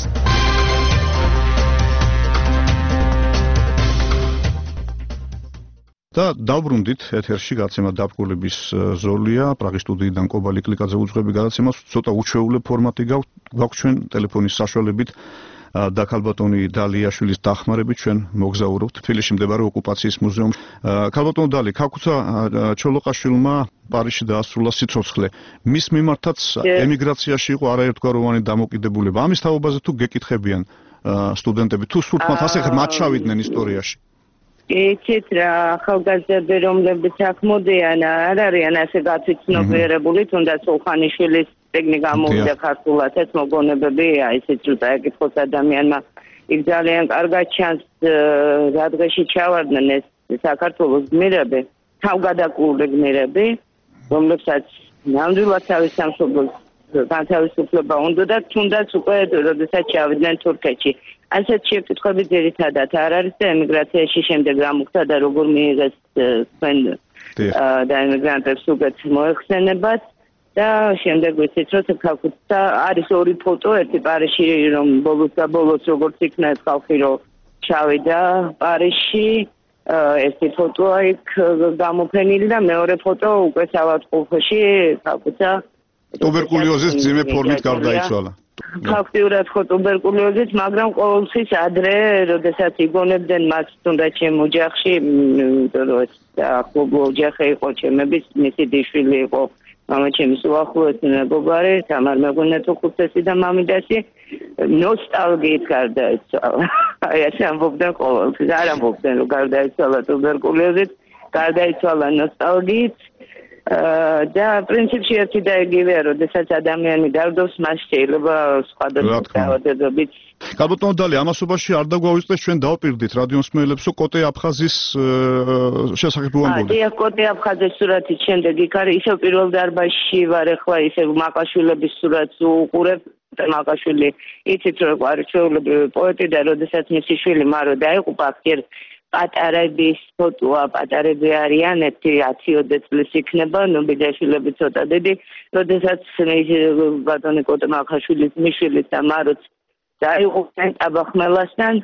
და დავბრუნდით ეთერში გაცემა დაბრკოლების ზოლია. პრაღის სტუდიიდან კობა ლიკლიკაძე უძღვები გადაცემას. ცოტა უჩვეულე ფორმატი გვაქვს ჩვენ ტელეფონის საშუალებით და ქალბატონი დალიაშვილის დახმარებით ჩვენ მოგზაურობთ თბილისში მდებარე ოკუპაციის მუზეუმში. ქალბატონო დალი, ქაქუცა ჩოლოყაშვილმა პარიზში დაასრულა სიცოცხლე. მის მიმართაც ემიგრაციაში იყო არაერთგვაროვანი დამოკიდებულება. ამის თაობაზე თუ გეკითხებიან სტუდენტები, თუ სულთმათ ასე მათ ჩავიდნენ ისტორიაში? იცით რა, ახალგაზრდები რომლებიც აქ მოდიან, არ არიან ასე გაცნობიერებული, თუნდაც სულხანიშვილის წიგნი გამოვიდა ქართულად, ეს მოგონებები, აი ესეც როცა ეკითხოს ადამიანმა, იქ ძალიან კარგად ჩანს რა დღეში ჩავარდნენ ეს საქართველოს გმირები, თავგადაკრული გმირები, რომლებსაც ნამდვილად თავის სამშობლოს განთავისუფლება უნდა და თუნდაც უკვე როდესაც ჩავიდნენ თურქეთში. ასეთ შეკითხვები ძირითადად არ არის და ემიგრაციაში შემდეგ რა მოხდა და როგორ მიიღეს თქვენ და ემიგრანტებს უკეთ მოეხსენებათ და შემდეგ ვიცით რომ ქაქუცა არის ორი ფოტო, ერთი პარიზში რომ ბოლოს და ბოლოს როგორც იქნა ეს ხალხი რომ ჩავიდა პარიზში, ერთი ფოტოა იქ გამოფენილი და მეორე ფოტო უკვე საავადმყოფოში ქაქუცა ტუბერკულოზის მძიმე ფორმით გარდაიცვალა. ფაქტიურად ხო ტუბერკულოზით, მაგრამ ყოველთვის ადრე, როდესაც იგონებდნენ მას თუნდაც ჩემ ოჯახში, იმიტომ რომ ახლობლო ოჯახი იყო ჩემების, მისი დიშვილი იყო მამა ჩემის უახლოესი მეგობარი, თამარ მეღვინეთუხუცესი და მამიდასი, ნოსტალგიით გარდაიცვალა. აი ასე ამბობდნენ ყოველთვის, არ ამბობდნენ რომ გარდაიცვალა ტუბერკულოზით, გარდაიცვალა ნოსტალგიით. და პრინციპში ერთი და იგივეა, როდესაც ადამიანი დავრდობს, მას შეიძლება სხვადასხვა დაავადებებით. ქალბატონო დალი, ამასობაში არ დაგვავიწყდეს ჩვენ დავპირდით რადიო მსმენელებსო კოტე აფხაზის შესახებ უამბობთ. დიახ, კოტე აფხაზის სურათით შემდეგ იქ არის, ისევ პირველ დარბაზში ვარ ახლა, ისევ მაყაშვილების სურათს უყურებ. მაყაშვილი იცით რომ არის ჩვეულებრივი პოეტი და როდესაც მისი შვილი მარო დაიღუპა, აქ პატარების ფოტოა, პატარები არიან, ერთი ათიოდე წლის იქნება, ნუ ბიძაშვილები ცოტა დიდი, როდესაც ბატონი კოტე მაყაშვილის მიშვილის და მაროც დაიღუპნენ ტაბახმელასთან,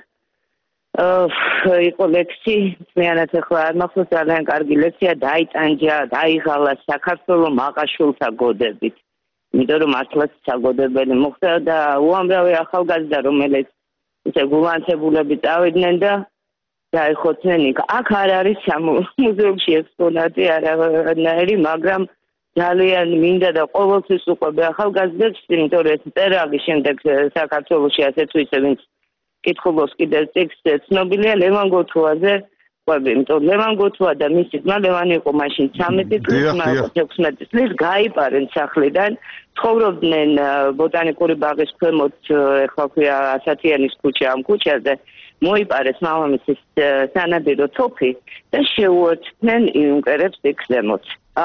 იყო ლექსი, მეანაც ახლა არ მახსოვს, ძალიან კარგი ლექსია, დაიტანჯა, დაიღალა საქართველოს მაყაშვილთა გოდებით. იმიტომ რომ მართლაც საგოდებელი მოხდა და უამრავი ახალგაზრდა, რომელიც ისე გულანცებულები წავიდნენ და დაიხოცნენ იქ. აქ არ არის მუზეუმში ექსპონატი არანაირი, მაგრამ ძალიან მინდა და ყოველთვის უყვები ახალგაზრდებს, იმიტომ რომ ეს წერალი შემდეგ საქართველოში ასე თუ ისე ვინც კითხულობს კიდევ ტექსტს ცნობილია ლევან გოთუაძე, იმიტომ ლევან გოთუა და მისი ძმა ლევანი იყო მაშინ ცამეტი წლის, ექვსმეტი წლის გაიპარენ სახლიდან, ცხოვრობდნენ ბოტანიკური ბაღის ქვემოთ, ეხლა ქვია ასათიანის ქუჩა ამ ქუჩაზე. მოიპარეს მამამისის სანადირო თოფი და შეუერთდნენ იუნკერებს იქ ზემოთ.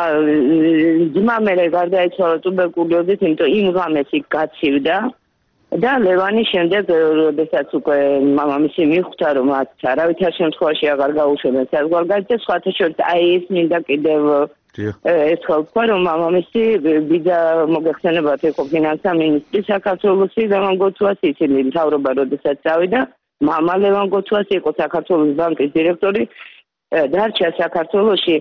ძმა მერე გარდაიცვალა ტუბერკულოზით, იმიტომ იმ ღამეს იქ გაცივდა და ლევანი შემდეგ, როდესაც უკვე მამამისი მიხვდა, რომ მათ არავითარ შემთხვევაში აღარ გაუშვებენ საზღვარგარეთ და სხვათა შორის აი ეს მინდა კიდევ ერთხელ თქვა, რომ მამამისი ბიძა მოგეხსენებათ იყო ფინანსთა მინისტრი საქართველოსი ლევან გოთუას, ისინი მთავრობა როდესაც წავიდა, მამა ლევან გოთუას იყო საქართველოს ბანკის დირექტორი, დარჩა საქართველოში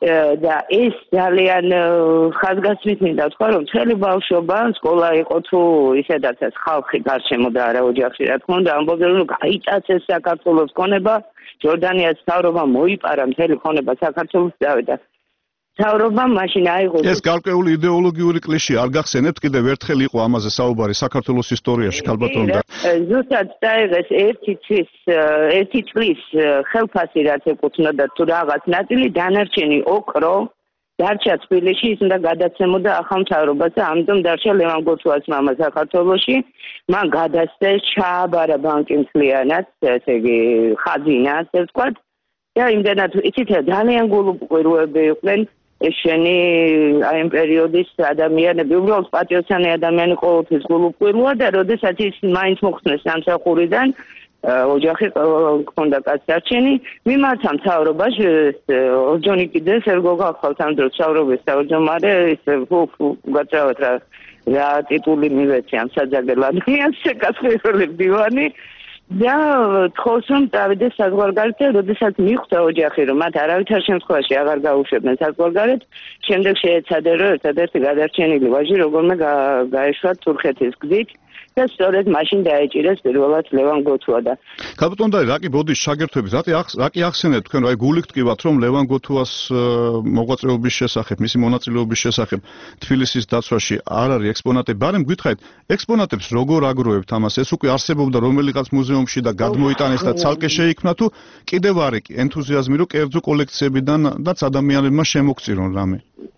და ეს ძალიან ხაზგასმით მინდა თქვა, რომ მთელი ბავშვობა სკოლა იყო თუ ისედაც ხალხი გარშემო და არა ოჯახში, რა თქმა უნდა, ამბობდნენ, რომ გაიტაცეს საქართველოს ქონება, ჯორდანიას მთავრობა მოიპარა მთელი ქონება საქართველოს წავიდა. მთავრობა მაშინ აიღო. ეს გარკვეული იდეოლოგიური კლიშე არ გახსენებთ, კიდევ ერთხელ იყო ამაზე საუბარი საქართველოს ისტორიაში, ქალბატონ და ზუსტად დაიღეს ერთი წლის ერთი წლის ხელფასი, რაც ეკუთვნოდა თუ რაღაც ნაწილი, დანარჩენი ოქრო დარჩა თბილისში, ის უნდა გადაცემოდა ახალ მთავრობას და ამიტომ დარჩა ლევან გოთუას მამა საქართველოში. მან გადასცეს, ჩააბარა ბანკი მთლიანად, ესე იგი ხაზინა, ასე ვთქვათ. და იმდენად იცით, ძალიან გულუბრყვილები იყვნენ ეშენი აი ამ პერიოდის ადამიანები, უბრალოდ პატიოსანი ადამიანი ყოველთვის გულუბრყვილია და როდესაც ის მაინც მოხსნეს სამსახურიდან, ოჯახი ჰქონდა კაცდარჩენი, მიმართა მთავრობაში ორჯონიკიდე სერგო გახვალთ ამ დროს მთავრობის თავმჯდომარე, ის გაწევათ რა რა ტიტული მივეცი ამ საძაგელ ადამიანს, შეკასრებული დივანი და თხოვს რომ წავიდეს საზღვარგარეთ და როდესაც მიხვდა ოჯახი რომ მათ არავითარ შემთხვევაში აღარ გაუშვებენ საზღვარგარეთ, შემდეგ შეეცადა რომ ერთადერთი გადარჩენილი ვაჟი როგორმე გაეშვა თურქეთის გზით და სწორედ მაშინ დაეჭირეს პირველად ლევან გოთუა და ქალბატონ და რაკი ბოდის შაგერთვებით, რაკი ახსენეთ თქვენ აი გულით ტკივათ რომ ლევან გოთუას მოღვაწეობის შესახებ, მისი მონაწილეობის შესახებ თბილისის დაცვაში არ არის ექსპონატები, ბარემ გითხარით, ექსპონატებს როგორ აგროვებთ ამას? ეს უკვე არსებობდა რომელიღაც მუზეუმში და გადმოიტანეს და ცალკე შეიქმნა თუ კიდევ არის ენთუზიაზმი რომ კერძო კოლექციებიდანაც ადამიანებმა შემოგწირონ რამე?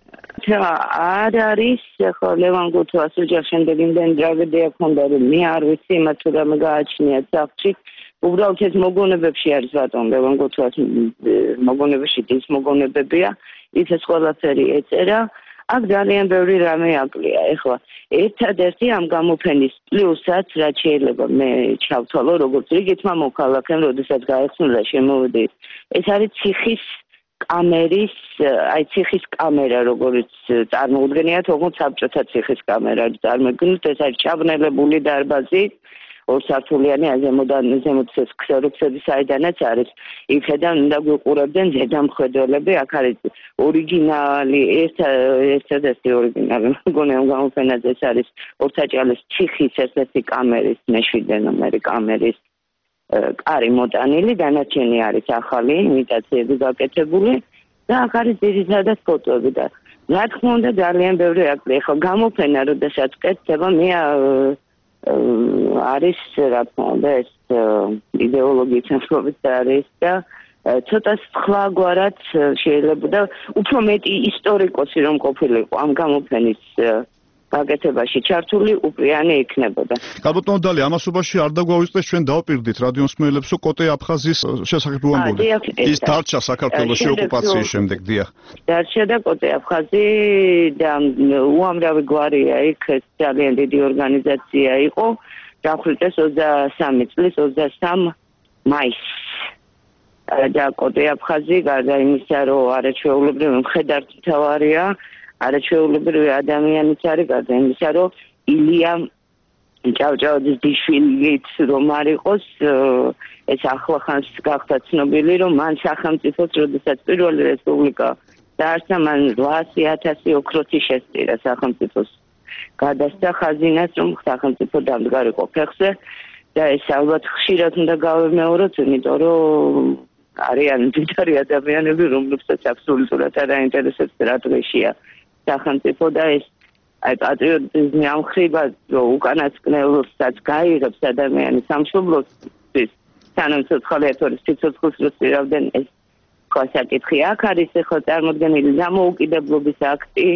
არ არის, ხო ლევან გოთუას ოჯახს შემდეგ იმდენი ტრაგედია ჰქონდა, რომ მე არ ვიცი მათ თუ რამე გააჩნიათ სახლში. უბრალოდ ეს მოგონებებში არის ბატონ ლევან გოთუას მოგონებებში ის მოგონებებია, ის ეს ყველაფერი ეწერა. აქ ძალიან ბევრი რამე აკლია. ეხლა ერთადერთი ამ გამოფენის პლუსად, რაც შეიძლება მე ჩავთვალო, როგორც რიგითმა მოქალაქემ, როდესაც გაეხსნა შემოვიდი, ეს არის ციხის კამერის, აი ციხის კამერა, როგორც წარმოუდგენია, თუმცა საბჭოთა ციხის კამერა წარმოიდგინეთ, ეს არის ჩაბნელებული დარბაზი, ორსართულიანი, ზემოდან ზემოთ ქსეროფსები საიდანაც არის. იქედან უნდა გვიყურებდნენ ზედამხედველები, აქ არის ორიგინალი, ერთადერთი ორიგინალი, მგონი ამ გამოფენაზე ეს არის ორთაჭალის ციხის ერთ-ერთი კამერის, მეშვიდე ნომერი კამერის კარი მოტანილი, დანარჩენი არის ახალი იმიტაციები გაკეთებული და აქ არის ძირითადად ფოტოები და რა თქმა უნდა ძალიან ბევრი აკლია. ხო გამოფენა როდესაც კეთდება, მე არის რა თქმა უნდა ეს იდეოლოგიის შემთხვევით არის და ცოტა სხვაგვარად შეიძლება და უფრო მეტი ისტორიკოსი რომ ყოფილიყო ამ გამოფენის გაკეთებაში ჩართული უპრიანი იქნებოდა. ქალბატონ დალი, ამასობაში არ დაგვაუწყდეს ჩვენ დავპირდით რადიო მსმენელებს, რომ კოტე აფხაზის შესახებ უამბობთ. ის დარჩა საქართველოში ოკუპაციის შემდეგ, დიახ. დარჩა და კოტე აფხაზი და უამრავი გვარია იქ, ძალიან დიდი ორგანიზაცია იყო. დახვრიტეს ოცდასამი წლის ოცდასამ მაისს. და კოტე აფხაზი გარდა იმისა, რომ არაჩვეულებრივი მხედართმთავარია, არაჩვეულებრივი ადამიანიც არის, გარდა იმისა, რომ ილია ჭავჭავაძის დიშვილიც რომ არ იყოს, ეს ახლახანს გახდა ცნობილი, რომ მან სახელმწიფოს, როდესაც პირველი რესპუბლიკა დაარსდა, მან რვაასი ათასი ოქროთი შესწირა სახელმწიფოს. გადასცა ხაზინას, რომ სახელმწიფო დამდგარიყო ფეხზე და ეს ალბათ ხშირად უნდა გავემეოროთ, იმიტომ რომ არიან მდიდარი ადამიანები, რომლებსაც აბსოლუტურად არ აინტერესებს რა დღეშია სახელმწიფო და ეს აი პატრიოტიზმი ამ ხრივა უკანასკნელსაც გაიღებს ადამიანის სამშობლოსთვის სანამ ცოცხალი ეთორის სიცოცხლეს რო სწირავდნენ ეს სხვა საკითხი აქ არის ახლა წარმოდგენილი დამოუკიდებლობის აქტი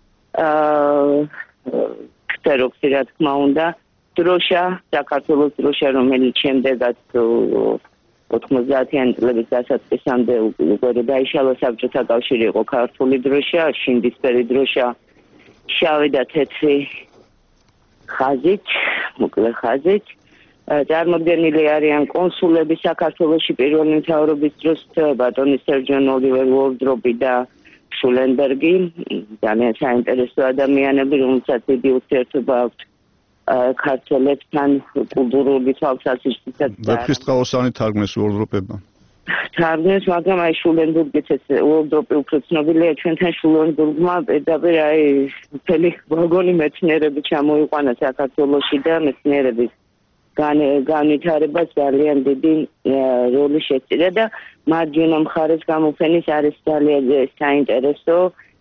აა როქსი რა თქმა უნდა დროშა საქართველოს დროშა რომელიც შემდეგაც ოთხმოცდაათიანი წლების დასაწყისამდე უკვე დაიშალა საბჭოთა კავშირი იყო ქართული დროშა შინდისფერი დროშა შავი და თეთრი ხაზით მოკლე ხაზით წარმოდგენილი არიან კონსულები საქართველოში პირველი მთავრობის დროს ბატონი სერჯან ოლივერ უორდროპი და შულენბერგი ძალიან საინტერესო ადამიანები რომელსაც დიდი ურთიერთობა აქვთ ქართველებთან კულტურული თვალსაზრისით ვეფხისტყაოსანი თარგმნეს უორდროპებმა თარგმნეს მაგრამ აი შულენბურგიც ეს უორდროპი უფრო ცნობილია ჩვენთან შულენბურგმა პირდაპირ აი მთელი ვაგონი მეცნიერები ჩამოიყვანა საქართველოში და მეცნიერების განვითარება ძალიან დიდი როლი შეწირა და მარჯვენა მხარეს გამოფენის არის ძალიან საინტერესო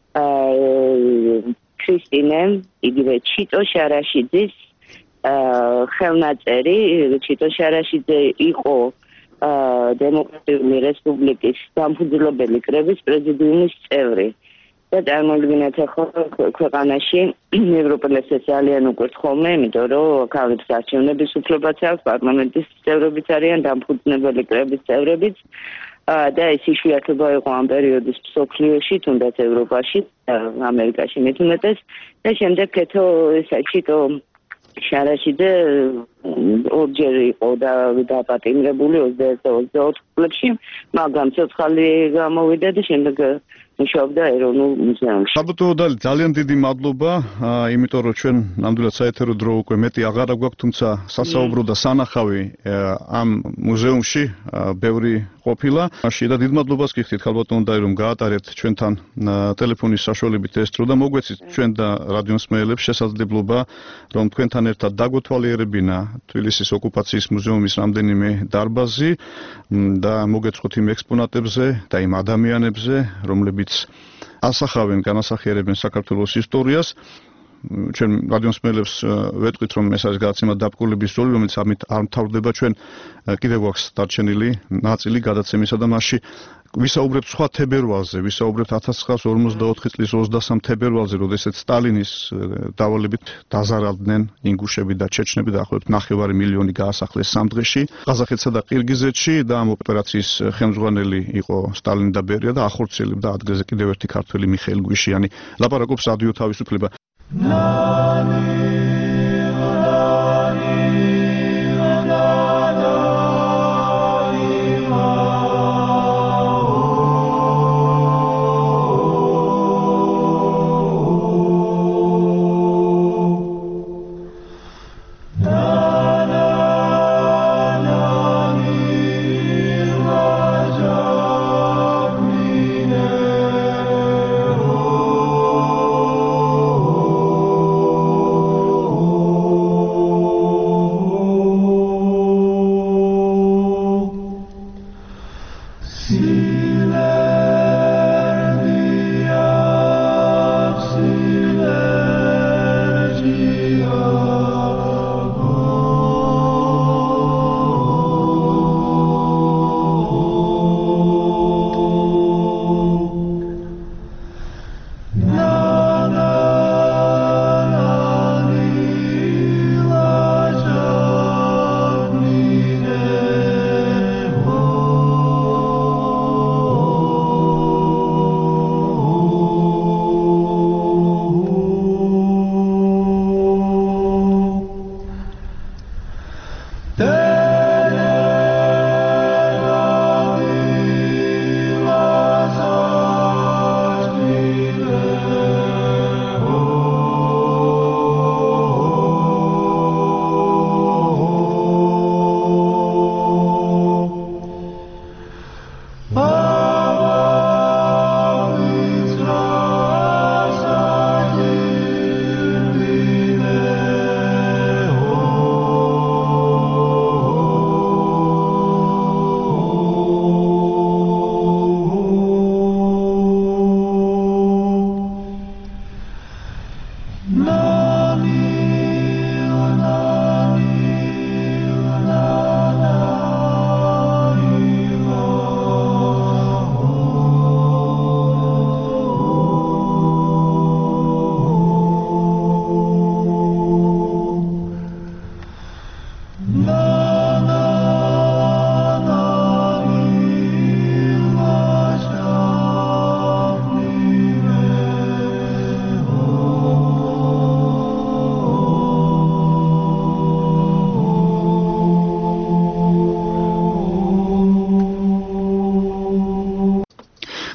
ქრისტინე იგივე ჩიტო შარაშიძის ხელნაწერი ჩიტო შარაშიძე იყო დემოკრატიული რესპუბლიკის დამფუძნებელი კრების პრეზიდიუმის წევრი და წარმოიდგინეთ ახლა ქვეყანაში ევროპელებს ძალიან უყვართ ხოლმე იმიტომ რომ ქალებს არჩევნების უფლებაც აქვს პარლამენტის წევრებიც არიან დამფუძნებელი კრების წევრებიც და ეს იშვიათობა იყო ამ პერიოდის მსოფლიოში თუნდაც ევროპაში ამერიკაში მეტ უმეტეს და შემდეგ კეთო ესა ჩიტო შარაშიძე ორჯერ იყო და დაპატიმრებული ოცდაერთ და ოცდაოთხ წლებში მაგრამ ცოცხალი გამოვიდა და შემდეგ მუშაობდა ეროვნულ მუზეუმში. საბუთო დალი ძალიან დიდი მადლობა, იმიტომ რომ ჩვენ ნამდვილად საეთერო დრო უკვე მეტი აღარ გვაქვს, თუმცა სასაუბრო და სანახავი ამ მუზეუმში ბევრი ყოფილა. მაშინ და დიდ მადლობას გიხდით ხალბატონო დალი რომ გაატარეთ ჩვენთან ტელეფონის საშუალებით ეს დრო და მოგვეცით ჩვენ და რადიო მსმენელებს შესაძლებლობა რომ თქვენთან ერთად დაგვეთვალიერებინა თბილისის ოკუპაციის მუზეუმის რამდენიმე დარბაზი და მოგეწყოთ იმ ექსპონატებზე და იმ ადამიანებზე, რომლებიც ასახავენ, განასახიერებენ საქართველოს ისტორიას. ჩვენ რადიო მსმენელებს ვეტყვით, რომ ეს არის გადაცემა დაბკოლების როლი, რომელიც ამით არ მთავრდება. ჩვენ კიდევ გვაქვს დარჩენილი ნაწილი გადაცემისა და მასში ვისაუბრებთ სხვა თებერვალზე, ვისაუბრებთ ათას ცხრაასი ორმოცდაოთხი წლის ოცდასამ თებერვალზე, როდესაც სტალინის დავალებით დაზარალდნენ ინგუშები და ჩეჩნები და ახლობთ ნახევარი მილიონი გაასახლეს სამ დღეში ყაზახეთსა და ყირგიზეთში და ამ ოპერაციის ხელმძღვანელი იყო სტალინი და ბერია და ახორციელებდა ადგილზე კიდევ ერთი ქართველი მიხეილ გვიშიანი. ლაპარაკობს რადიო თავისუფლება.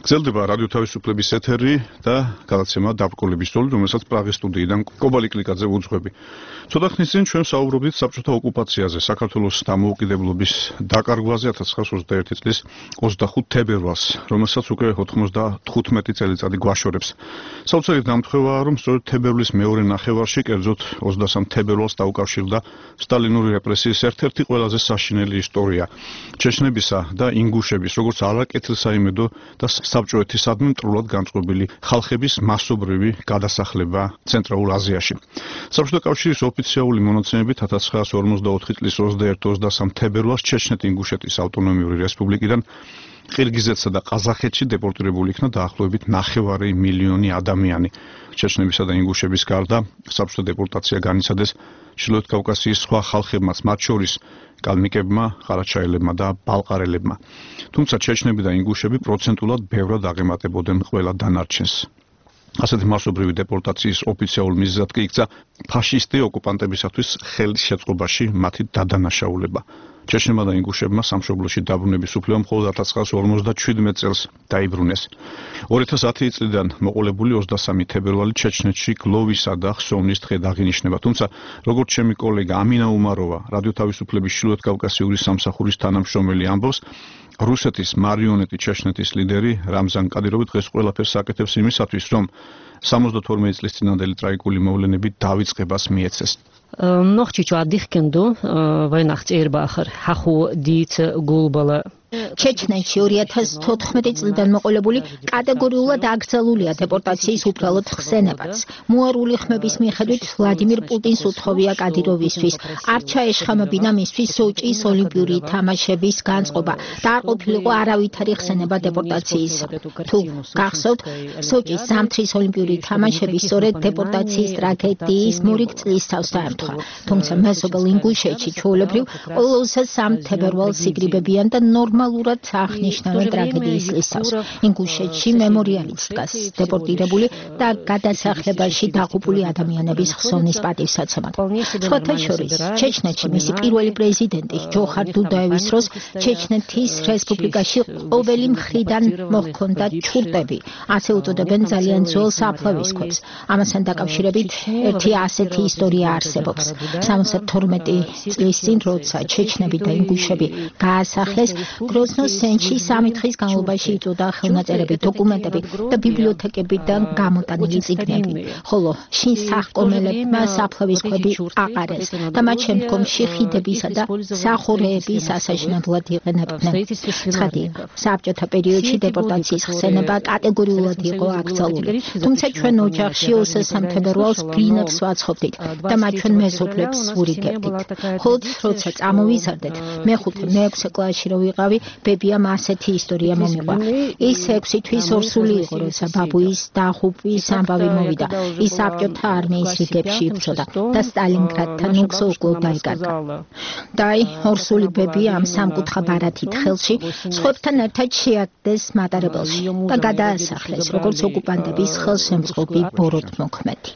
გრძელდება რადიო თავისუფლების ეთერი და გადაცემა დაბრკოლების ტოლი, რომელსაც პრაღის სტუდიიდან კობალი კლიკაძე უძღვები. ცოტა ხნის წინ ჩვენ საუბრობდით საბჭოთა ოკუპაციაზე, საქართველოს დამოუკიდებლობის დაკარგვაზე ათას ცხრაასი ოცდაერთი წლის ოცდახუთ თებერვალს, რომელსაც უკვე ოთხმოცდათხუთმეტი წელიწადი გვაშორებს. საოცარი დამთხევაა, რომ სწორედ თებერვლის მეორე ნახევარში, კერძოდ ოცდასამ თებერვალს დაუკავშირდა სტალინური რეპრესიის ერთ-ერთი ყველაზე საშინელი ისტორია. ჩეჩნებისა და ინგუშების, როგორც არაკეთილსაიმედო და საბჭოეთისადმი მტრულად განწყობილი ხალხების მასობრივი გადასახლება ცენტრალურ აზიაში. საბჭოთა კავშირის ოფიციალური მონაცემებით ათას ცხრაასი ორმოცდაოთხი წლის ოცდაერთი ოცდასამ თებერვალს ჩეჩნეთ-ინგუშეთის ავტონომიური რესპუბლიკიდან ყირგიზეთსა და ყაზახეთში დეპორტირებული იქნა დაახლოებით ნახევარი მილიონი ადამიანი. ჩეჩნებისა და ინგუშების გარდა საბჭოთა დეპორტაცია განიცადეს ჩრდილოეთ კავკასიის სხვა ხალხებმაც, მათ შორის კალმიკებმა, ყარაჩაელებმა და ბალყარელებმა. თუმცა ჩეჩნები და ინგუშები პროცენტულად ბევრად აღემატებოდნენ ყველა დანარჩენს. ასეთი მასობრივი დეპორტაციის ოფიციალურ მიზეზად კი იქცა ფაშისტი ოკუპანტებისათვის ხელის შეწყობაში მათი დადანაშაულება. ჩეჩნებმა და ინგუშებმა სამშობლოში დაბრუნების უფლება მხოლოდ ათას ცხრაასი ორმოცდაჩვიდმეტ წელს დაიბრუნეს. ორი ათას ათი წლიდან მოყოლებული ოცდასამი თებერვალი ჩეჩნეთში გლოვისა და ხსოვნის დღედ აღინიშნება. თუმცა, როგორც ჩემი კოლეგა ამინა უმაროვა, რადიო თავისუფლების ჩრდილოეთ კავკასიური სამსახურის თანამშრომელი ამბობს, რუსეთის მარიონეტი ჩეჩნეთის ლიდერი რამზან კადიროვი დღეს ყველაფერს აკეთებს იმისათვის, რომ სამოცდათორმეტი წლის წინანდელი ტრაგიკული მოვლენები დავიწყებას მიეცეს. Ногчи чё адიხкенду войнах цербахар хаху дит гулбала ჩეჩნეთში ორი ათას თოთხმეტი წლიდან მოყოლებული კატეგორიულად აკრძალულია დეპორტაციის უბრალოდ ხსენებაც. მოარული ხმების მიხედვით ვლადიმირ პუტინს უთხოვია კადიროვისთვის არ ჩაეშხამებინა მისთვის სოჭის ოლიმპიური თამაშების განწყობა და არ ყოფილიყო არავითარი ხსენება დეპორტაციის. თუ გახსოვთ, სოჭის ზამთრის ოლიმპიური თამაშები სწორედ დეპორტაციის ტრაგედიის მორიგ წლის თავს დაემთხვა. თუმცა მეზობელ ინგუშეთში ჩვეულებრივ ყოველ სამ თებერვალს იგრიბებიან და ნორმალურად აღნიშნავენ ტრაგედიის წლისთავს. ინგუშეთში მემორიალიც დგას დეპორტირებული და გადასახლებაში დაღუპული ადამიანების ხსოვნის პატივსაცემად. სხვათა შორის, ჩეჩნეთში მისი პირველი პრეზიდენტი ჯოხარ დუდაევის დროს ჩეჩნეთის რესპუბლიკაში ყოველი მხრიდან მოჰქონდა ჩურტები, ასე უწოდებენ ძალიან ძველ საფლავის ქვებს. ამასთან დაკავშირებით ერთი ასეთი ისტორია არსებობს. სამოცდათორმეტი წლის წინ, როცა ჩეჩნები და ინგუშები გაასახლეს, გროზნოს სენჩი სამი დღის განმავლობაში იწვოდა ხელნაწერები, დოკუმენტები და ბიბლიოთეკებიდან გამოტანილი წიგნები, ხოლო შინ სახკომელებმა საფლავის ქვები აყარეს და მათ შემდგომში ხიდებისა და სახურეების ასაშენებლად იყენებდნენ. ცხადი, საბჭოთა პერიოდში დეპორტაციის ხსენება კატეგორიულად იყო აკრძალული, თუმცა ჩვენ ოჯახში ოცდასამ თებერვალს გრინებს ვაცხობდით და მათ ჩვენ მეზობლებს ვურიგებდით. ხოლო როცა წამოვიზარდეთ, მეხუთე მეექვსე კლასში რო ვიყავი, ბებიამ ასეთი ისტორია მომიყვა. ის ექვსი თვის ორსული იყო, როცა ბაბუის დაღუპვის ამბავი მოვიდა. ის საბჭოთა არმიის რიგებში იბრძოდა და სტალინგრადთან უგზო-უგლოდ დაიკარგა. და აი, ორსული ბები ამ სამკუთხა ბარათით ხელში სხვებთან ერთად შეაგდეს მატარებელში და გადაასახლეს, როგორც ოკუპანტების ხელშემწყობი ბოროტმოქმედი.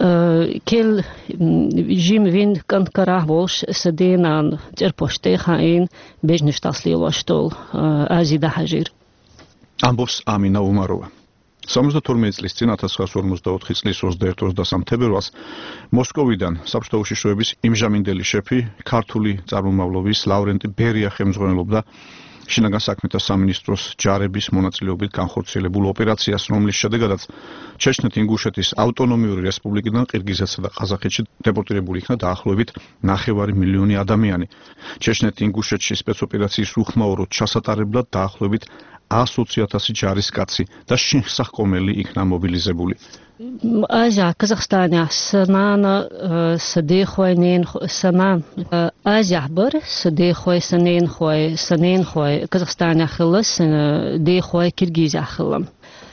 Kel jim vin kankara volš sedenan წერპოშტე ხაინ ბეჟნიშტასლიოვაშტოლ აზიდა ჰაჟირ. ამბობს ამინა უმაროვა. სამოცდათორმეტი წლის წინ ათას ცხრაასი ორმოცდაოთხი წლის ოცდაერთი ოცდასამ თებერვალს მოსკოვიდან საბჭოთა უშიშროების იმჟამინდელი შეფი ქართული წარმომავლობის ლავრენტი ბერია ხელმძღვანელობდა შინაგან საქმეთა სამინისტროს ჯარების მონაწილეობით განხორციელებულ ოპერაციას, რომლის შედეგადაც ჩეჩნეთ-ინგუშეთის ავტონომიური რესპუბლიკიდან ყირგიზეთსა და ყაზახეთში დეპორტირებული იქნა დაახლოებით ნახევარი მილიონი ადამიანი. ჩეჩნეთ-ინგუშეთში სპეცოპერაციის უხმაუროდ ჩასატარებლად დაახლოებით ათი ათასი ჯარისკაცი და შინსახკომელი იქნა მობილიზებული. Азия, Казахстане, санана садехойнен санан Азия бар садехой санен хой санен хой Казахстане хилас дехой Киргизия хилам.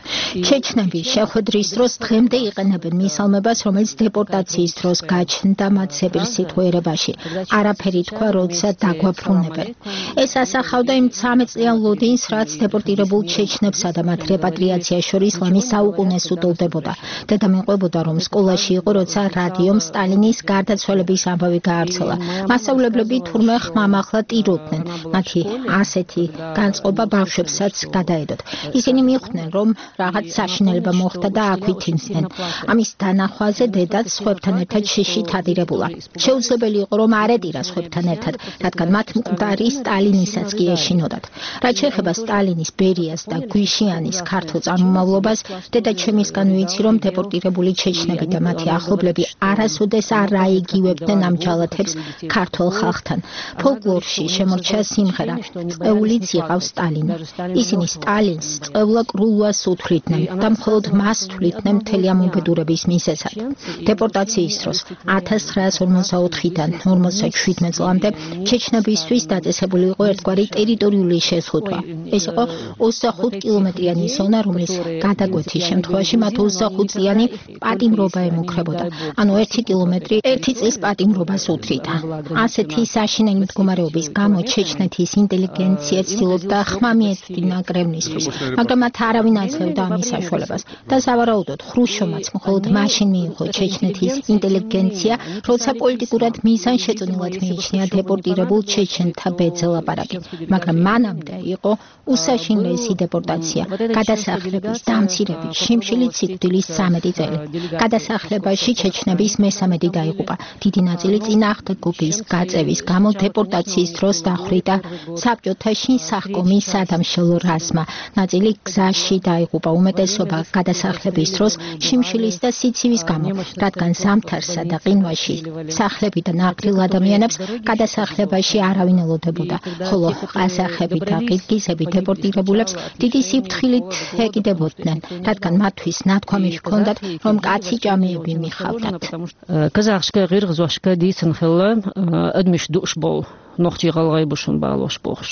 ჩეჩნები შეხვედრის დროს დღემდე იყენებენ მისალმებას, რომელიც დეპორტაციის დროს გაჩნდა მათ სეპირსიტყვიერებაში. არაფერი თქვა, როცა დაგვაფრუნებენ. ეს ასახავდა იმ ცამეტ წლიან ლოდინს, რაც დეპორტირებულ ჩეჩნებსა და მათ რეპატრიაციას შორის ლამის საუკუნეს უტოლდებოდა. დედამიყვებოდა, რომ სკოლაში იყო, როცა რადიომ სტალინის გარდაცვალების ამბავი გაავრცელა. მასწავლებლები თურმე ხმამაღლა ტიროდნენ. მათი ასეთი განწყობა ბავშვებსაც გადაედოთ. ისინი მიხვდნენ, რომ რაღაც საშინელება მოხდა და აქვით იმსდნენ. ამის დანახვაზე დედაც სხვებთან ერთად შიშით ადირებულა. შეუძლებელი იყო, რომ არ ეტირა სხვებთან ერთად, რადგან მათ მკვდარი სტალინისაც კი ეშინოდათ. რაც შეეხება სტალინის, ბერიას და გვიშიანის ქართულ წარმომავლობას, დედა ჩემისგან ვიცი, რომ დეპორტირებული ჩეჩნები და მათი ახლობლები არასოდეს არ აიგივებდნენ ამ ჯალათებს ქართულ ხალხთან. ფოლკლორში შემორჩა სიმღერა „წეულიც იყავს სტალინი“. ისინი სტალინს წევლა კრულვას უთვლიდნენ და მხოლოდ მას თვლიდნენ მთელი ამ უბედურების მიზეზად. დეპორტაციის დროს ათას ცხრაას ორმოცდაოთხიდან ორმოცდაშვიდმეტ წლამდე ჩეჩნებისთვის დაწესებული იყო ერთგვარი ტერიტორიული შეზღუდვა. ეს იყო ოცდახუთ კილომეტრიანი ზონა, რომლის გადაკვეთის შემთხვევაში მათ ოცდახუთ წლიანი პატიმრობა ემუქრებოდა. ანუ ერთი კილომეტრი ერთი წლის პატიმრობას უთრიდა. ასეთი საშინელი მდგომარეობის გამო ჩეჩნეთის ინტელიგენცია ცდილობდა ხმა მიეწვდინა კრემლისთვის, მაგრამ მათ არავინ აძლევდა ამის საშუალებას და სავარაუდოდ ხრუშჩოვმაც მხოლოდ მაშინ მიიღო ჩეჩნეთის ინტელიგენცია, როცა პოლიტიკურად მიზანშეწონილად მიიჩნია დეპორტირებულ ჩეჩენთა ბედზე ლაპარაკი. მაგრამ მანამდე იყო უსაშინლესი დეპორტაცია, გადასახლების, დამცირების, შიმშილით სიკვდილის სამეტი წელი. გადასახლებაში ჩეჩნების მესამედი დაიღუპა. დიდი ნაწილი წინააღმდეგობის გაწევის გამო დეპორტაციის დროს დახვრიტა საბჭოთა შინსახკომის სადამშელო რაზმმა. ნაწილი გზაში დაიღუპა, უმეტესობა გადასახლების დროს შიმშილის და სიცივის გამო, რადგან ზამთარსა და ყინვაში სახლებიდან აღგრილ ადამიანებს გადასახლებაში არავინ ელოდებოდა, ხოლო ყაზახები და ყირგიზები დეპორტირებულებს დიდი სიფრთხილით ეკიდებოდნენ, რადგან მათთვის ნათქვამი ჰქონდათ, რომ კაცი ჭამიები მიხავდათ. Казахская гыргызошка дейсін хылы әдмеш душ бол, ноқчи ғалғайбушын бағалош болғыш.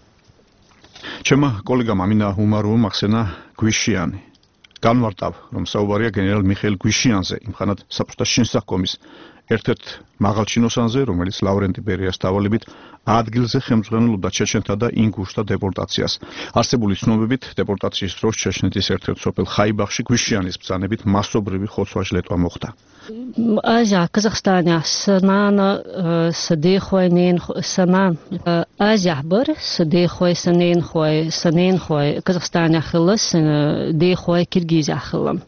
ჩემმა კოლეგამ ამინა უმაროვმა ახსენა გვიშიანი. განვარტავ, რომ საუბარია გენერალ მიხეილ გვიშიანზე, იმხანად საბჭოთა შინსახკომის ერთ-ერთ მაღალჩინოსანზე, რომელიც ლავრენტი ბერიას დავალებით ადგილზე ხელმძღვანელობდა ჩეჩენთა და ინგუშთა დეპორტაციას. არსებული ცნობებით, დეპორტაციის დროს ჩეჩნეთის ერთ-ერთ სოფელ ხაიბახში გვიშიანის ბრძანებით მასობრივი ხოცვა-ჟლეტვა მოხდა. Азия, Казахстане, санана садехойнен санан Азия бар, садехой санен хой, санен хой, Казахстане хылыс, дехой Киргизия хылым.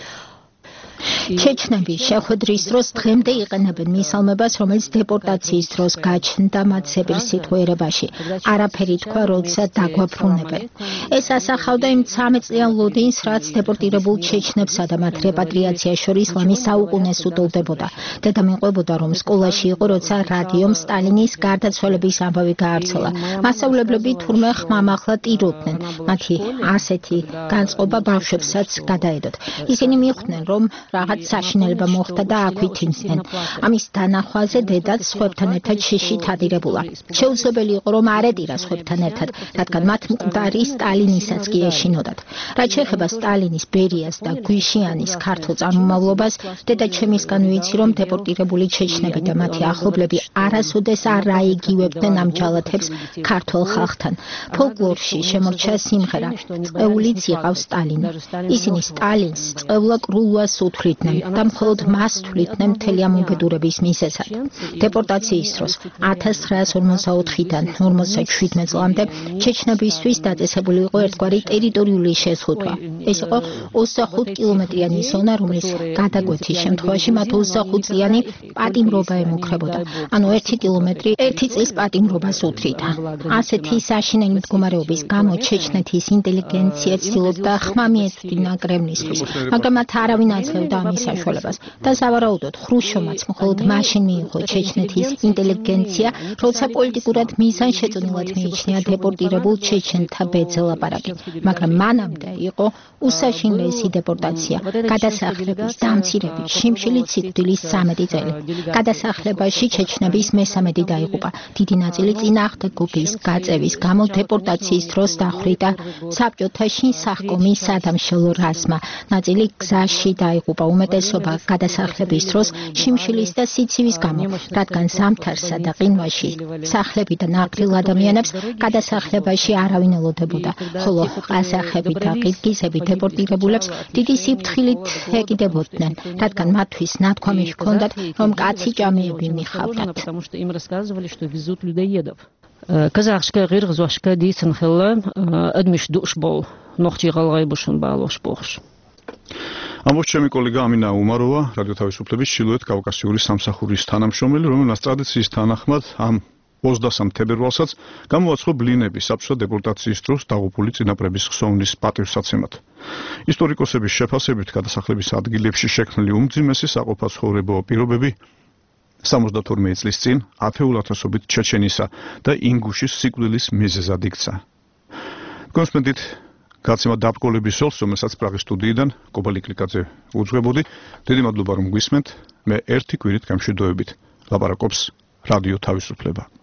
ჩეჩნები შეხვედრის დროს დღემდე იყენებენ მისალმებას, რომელიც დეპორტაციის დროს გაჩნდა მათ სეპირსიტყვიერებაში. არაფერი თქვა, როცა დაგვაფრუნებენ. ეს ასახავდა იმ ცამეტ წლიან ლოდინს, რაც დეპორტირებულ ჩეჩნებსა და მათ რეპატრიაციას შორის ლამის საუკუნეს უტოლდებოდა. დედამიყვებოდა, რომ სკოლაში იყო, როცა რადიომ სტალინის გარდაცვალების ამბავი გაავრცელა. მასწავლებლები თურმე ხმამაღლა ტიროდნენ. მათი ასეთი განწყობა ბავშვებსაც გადაედოთ. ისინი მიხვდნენ, რომ რაღაც საშინელება მოხდა და აქვით იმსდნენ. ამის დანახვაზე დედაც სხვებთან ერთად შიშით ადირებულა. შეუძლებელი იყო, რომ არ ეტირა სხვებთან ერთად, რადგან მათ მკვდარი სტალინისაც კი ეშინოდათ. რაც შეეხება სტალინის, ბერიას და გვიშიანის ქართულ წარმომავლობას, დედა ჩემისგან ვიცი, რომ დეპორტირებული ჩეჩნები და მათი ახლობლები არასოდეს არ აიგივებდნენ ამ ჯალათებს ქართულ ხალხთან. ფოლკლორში შემორჩა სიმღერა „წეულიც იყავს სტალინი“. ისინი სტალინს წევლა კრულვას უთვლიდნენ და მხოლოდ მას თვლიდნენ მთელი ამ უბედურების მიზეზად. დეპორტაციის დროს ათას ცხრაას ორმოცდაოთხიდან ორმოცდაშვიდმეტ წლამდე ჩეჩნებისთვის დაწესებული იყო ერთგვარი ტერიტორიული შეზღუდვა. ეს იყო ოცდახუთ კილომეტრიანი ზონა, რომლის გადაკვეთის შემთხვევაში მათ ოცდახუთ წლიანი პატიმრობა ემუქრებოდა. ანუ ერთი კილომეტრი ერთი წლის პატიმრობას უთრიდა. ასეთი საშინელი მდგომარეობის გამო ჩეჩნეთის ინტელიგენცია ცდილობდა ხმა მიეწვდინა კრემლისთვის, მაგრამ მათ არავინ აძლევდა ამის მის საშუალებას და სავარაუდოდ ხრუშჩოვმაც მხოლოდ მაშინ მიიღო ჩეჩნეთის ინტელიგენცია, როცა პოლიტიკურად მიზანშეწონილად მიიჩნია დეპორტირებულ ჩეჩენთა ბედზე ლაპარაკი, მაგრამ მანამდე იყო უსაშინლესი დეპორტაცია, გადასახლების დამცირებით შიმშილით სიკვდილის სამეტი წელი. გადასახლებაში ჩეჩნების მესამედი დაიღუპა. დიდი ნაწილი წინააღმდეგობის გაწევის გამო დეპორტაციის დროს დახვრიტა საბჭოთა შინსახკომის სადამშელო რაზმმა. ნაწილი გზაში დაიღუპა. უმეტესობა გადასახლების დროს შიმშილის და სიცივის გამო, რადგან ზამთარსა და ყინვაში სახლებიდან აყრილ ადამიანებს გადასახლებაში არავინ ელოდებოდა, ხოლო ყაზახები და ყირგიზები დეპორტირებულებს დიდი სიფრთხილით ეკიდებოდნენ, რადგან მათთვის ნათქვამი ჰქონდათ, რომ კაცი ჭამეები მიხავდათ. Казахская гыргызошка дейсін хылы, әдміш душ бол, ноқчи ғалғай бұшын бағалош боғыш. ამბობს ჩემი კოლეგა ამინა უმაროვა, რადიო თავისუფლების ჩრდილოეთ კავკასიური სამსახურის თანამშრომელი, რომელმაც ტრადიციის თანახმად ამ ოცდასამ თებერვალსაც გამოაცხო ბლინები საბჭოთა დეპორტაციის დროს დაღუპული წინაპრების ხსოვნის პატივსაცემად. ისტორიკოსების შეფასებით გადასახლების ადგილებში შექმნილი უმძიმესი საყოფაცხოვრებო პირობები სამოცდათორმეტ წლის წინ ათეულ ათასობით ჩეჩენისა და ინგუშის სიკვდილის მიზეზად იქცა. კონსპენდით გაცემა დაბკოლების ოლს, რომელსაც პრაღის სტუდიიდან კობალი კლიკაძე უძღვებოდი. დიდი მადლობა რომ გვისმენთ. მე ერთი კვირით გამშვიდობებით ლაპარაკობს რადიო თავისუფლება.